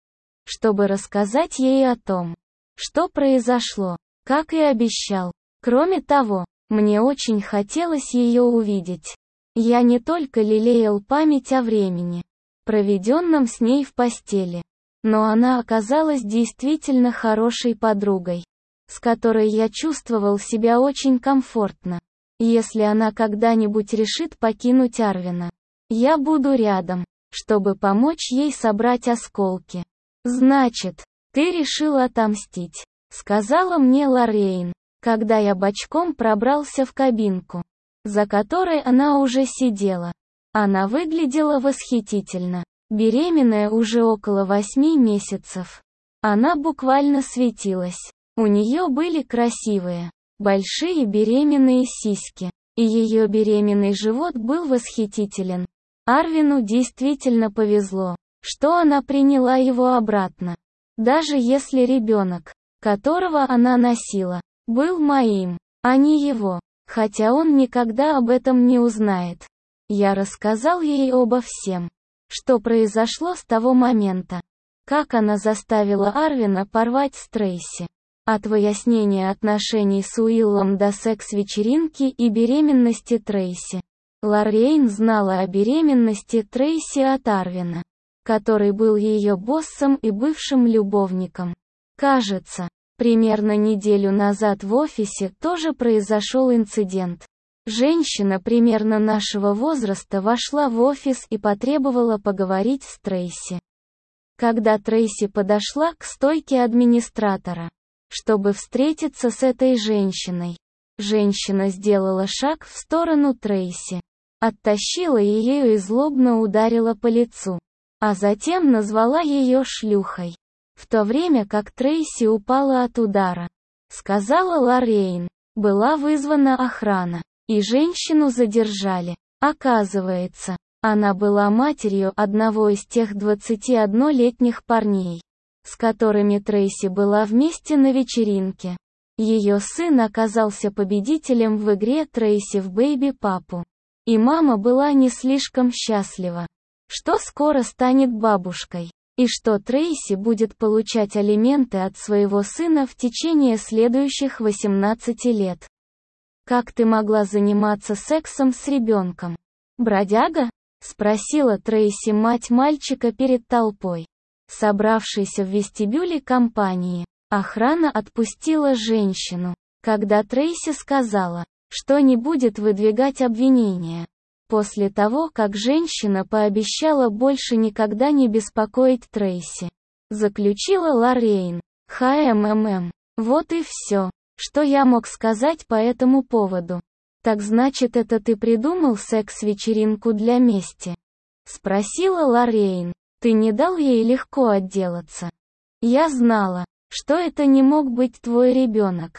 чтобы рассказать ей о том, что произошло, как и обещал. Кроме того, мне очень хотелось ее увидеть. Я не только лелеял память о времени, проведенном с ней в постели, но она оказалась действительно хорошей подругой, с которой я чувствовал себя очень комфортно. Если она когда-нибудь решит покинуть Арвина, я буду рядом, чтобы помочь ей собрать осколки. «Значит, ты решила отомстить», — сказала мне Лоррейн, когда я бочком пробрался в кабинку, за которой она уже сидела. Она выглядела восхитительно, беременная уже около восьми месяцев. Она буквально светилась. У нее были красивые, большие беременные сиськи, и ее беременный живот был восхитителен. Арвину действительно повезло, что она приняла его обратно. Даже если ребенок, которого она носила, был моим, а не его, хотя он никогда об этом не узнает. Я рассказал ей обо всем, что произошло с того момента, как она заставила Арвина порвать с Трейси. От выяснения отношений с Уиллом до секс-вечеринки и беременности Трейси. Лоррейн знала о беременности Трейси от Арвина, который был ее боссом и бывшим любовником. Кажется, примерно неделю назад в офисе тоже произошел инцидент. Женщина примерно нашего возраста вошла в офис и потребовала поговорить с Трейси. Когда Трейси подошла к стойке администратора, чтобы встретиться с этой женщиной, женщина сделала шаг в сторону Трейси, оттащила ее и злобно ударила по лицу, а затем назвала ее шлюхой. В то время как Трейси упала от удара, сказала Лоррейн, была вызвана охрана, и женщину задержали. Оказывается, она была матерью одного из тех двадцатиоднолетних парней, с которыми Трейси была вместе на вечеринке. Ее сын оказался победителем в игре Трейси в Бэйби Папу. И мама была не слишком счастлива, что скоро станет бабушкой, и что Трейси будет получать алименты от своего сына в течение следующих восемнадцати лет. «Как ты могла заниматься сексом с ребенком? Бродяга?» — спросила Трейси мать мальчика перед толпой, собравшейся в вестибюле компании. Охрана отпустила женщину, когда Трейси сказала, что не будет выдвигать обвинения. После того, как женщина пообещала больше никогда не беспокоить Трейси, заключила Лоррейн. «ХММ. Вот и все, что я мог сказать по этому поводу». «Так значит, это ты придумал секс-вечеринку для мести?» — спросила Лоррейн. «Ты не дал ей легко отделаться. Я знала, что это не мог быть твой ребенок.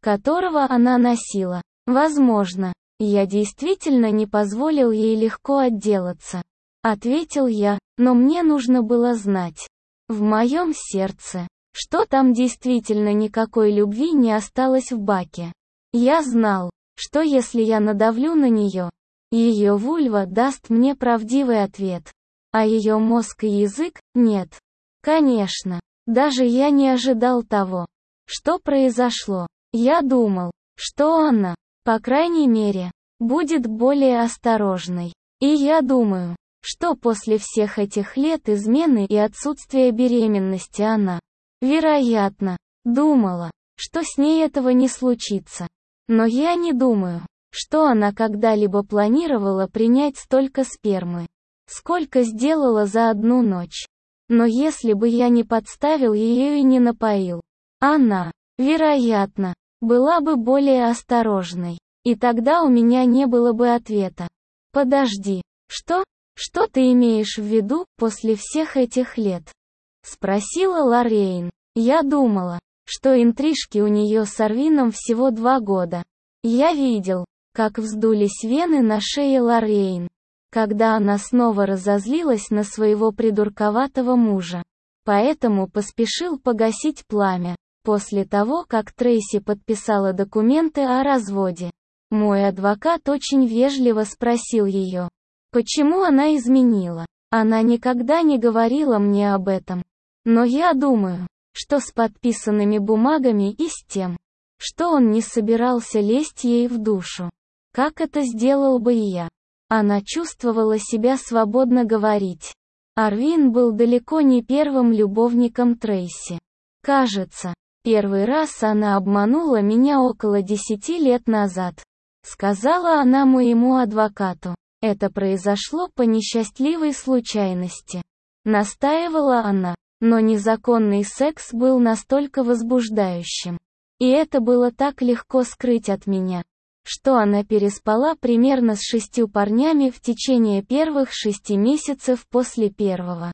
которого она носила. Возможно, я действительно не позволил ей легко отделаться. Ответил я, но мне нужно было знать. В моем сердце, что там действительно никакой любви не осталось в баке. Я знал, что если я надавлю на нее, ее вульва даст мне правдивый ответ, а ее мозг и язык – нет. Конечно, даже я не ожидал того, что произошло. Я думал, что она, по крайней мере, будет более осторожной. И я думаю, что после всех этих лет измены и отсутствия беременности она, вероятно, думала, что с ней этого не случится. Но я не думаю, что она когда-либо планировала принять столько спермы, сколько сделала за одну ночь. Но если бы я не подставил ее и не напоил, она, вероятно, была бы более осторожной. И тогда у меня не было бы ответа. Подожди, что? Что ты имеешь в виду после всех этих лет? Спросила Лоррейн. Я думала, что интрижки у нее с Арвином всего два года. Я видел, как вздулись вены на шее Лоррейн, когда она снова разозлилась на своего придурковатого мужа. Поэтому поспешил погасить пламя, после того, как Трейси подписала документы о разводе. Мой адвокат очень вежливо спросил ее, почему она изменила. Она никогда не говорила мне об этом. Но я думаю, что с подписанными бумагами и с тем, что он не собирался лезть ей в душу, как это сделал бы и я. Она чувствовала себя свободно говорить. Арвин был далеко не первым любовником Трейси. Кажется, первый раз она обманула меня около десяти лет назад. Сказала она моему адвокату. Это произошло по несчастливой случайности. Настаивала она, но незаконный секс был настолько возбуждающим. И это было так легко скрыть от меня, что она переспала примерно с шестью парнями в течение первых шести месяцев после первого.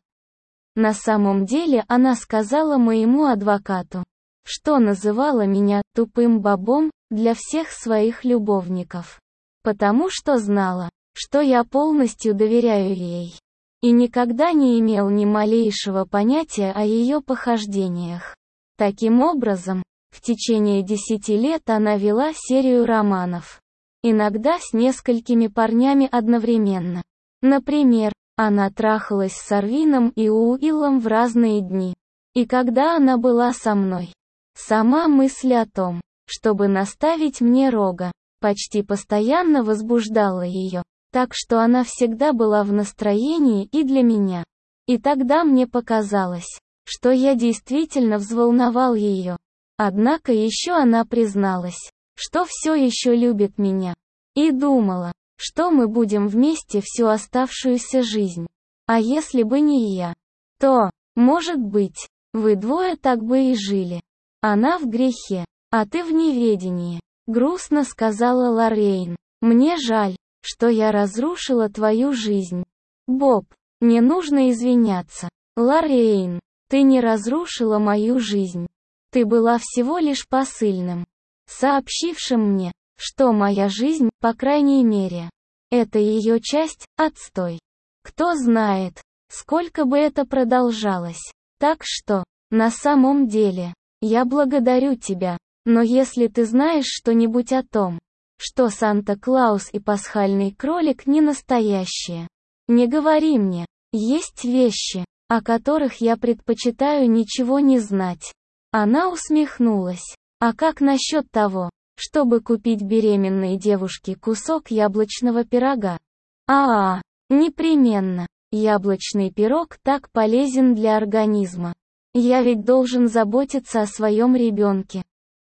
На самом деле она сказала моему адвокату, что называла меня «тупым бобом» для всех своих любовников. Потому что знала, что я полностью доверяю ей. И никогда не имел ни малейшего понятия о ее похождениях. Таким образом, в течение десяти лет она вела серию романов. Иногда с несколькими парнями одновременно. Например, она трахалась с Арвином и Уиллом в разные дни. И когда она была со мной, сама мысль о том, чтобы наставить мне рога, почти постоянно возбуждала ее, так что она всегда была в настроении и для меня. И тогда мне показалось, что я действительно взволновал ее. Однако еще она призналась, что все еще любит меня. И думала, что мы будем вместе всю оставшуюся жизнь. А если бы не я, то, может быть, вы двое так бы и жили. Она в грехе, а ты в неведении. Грустно сказала Лоррейн. Мне жаль, что я разрушила твою жизнь. Боб, не нужно извиняться. Лоррейн, ты не разрушила мою жизнь. Ты была всего лишь посыльным, сообщившим мне, что моя жизнь, по крайней мере, это ее часть, отстой. Кто знает, сколько бы это продолжалось. Так что, на самом деле, я благодарю тебя, но если ты знаешь что-нибудь о том, что Санта-Клаус и пасхальный кролик не настоящие, не говори мне. Есть вещи, о которых я предпочитаю ничего не знать. Она усмехнулась. А как насчет того, чтобы купить беременной девушке кусок яблочного пирога? А-а, непременно. Яблочный пирог так полезен для организма. Я ведь должен заботиться о своем ребенке.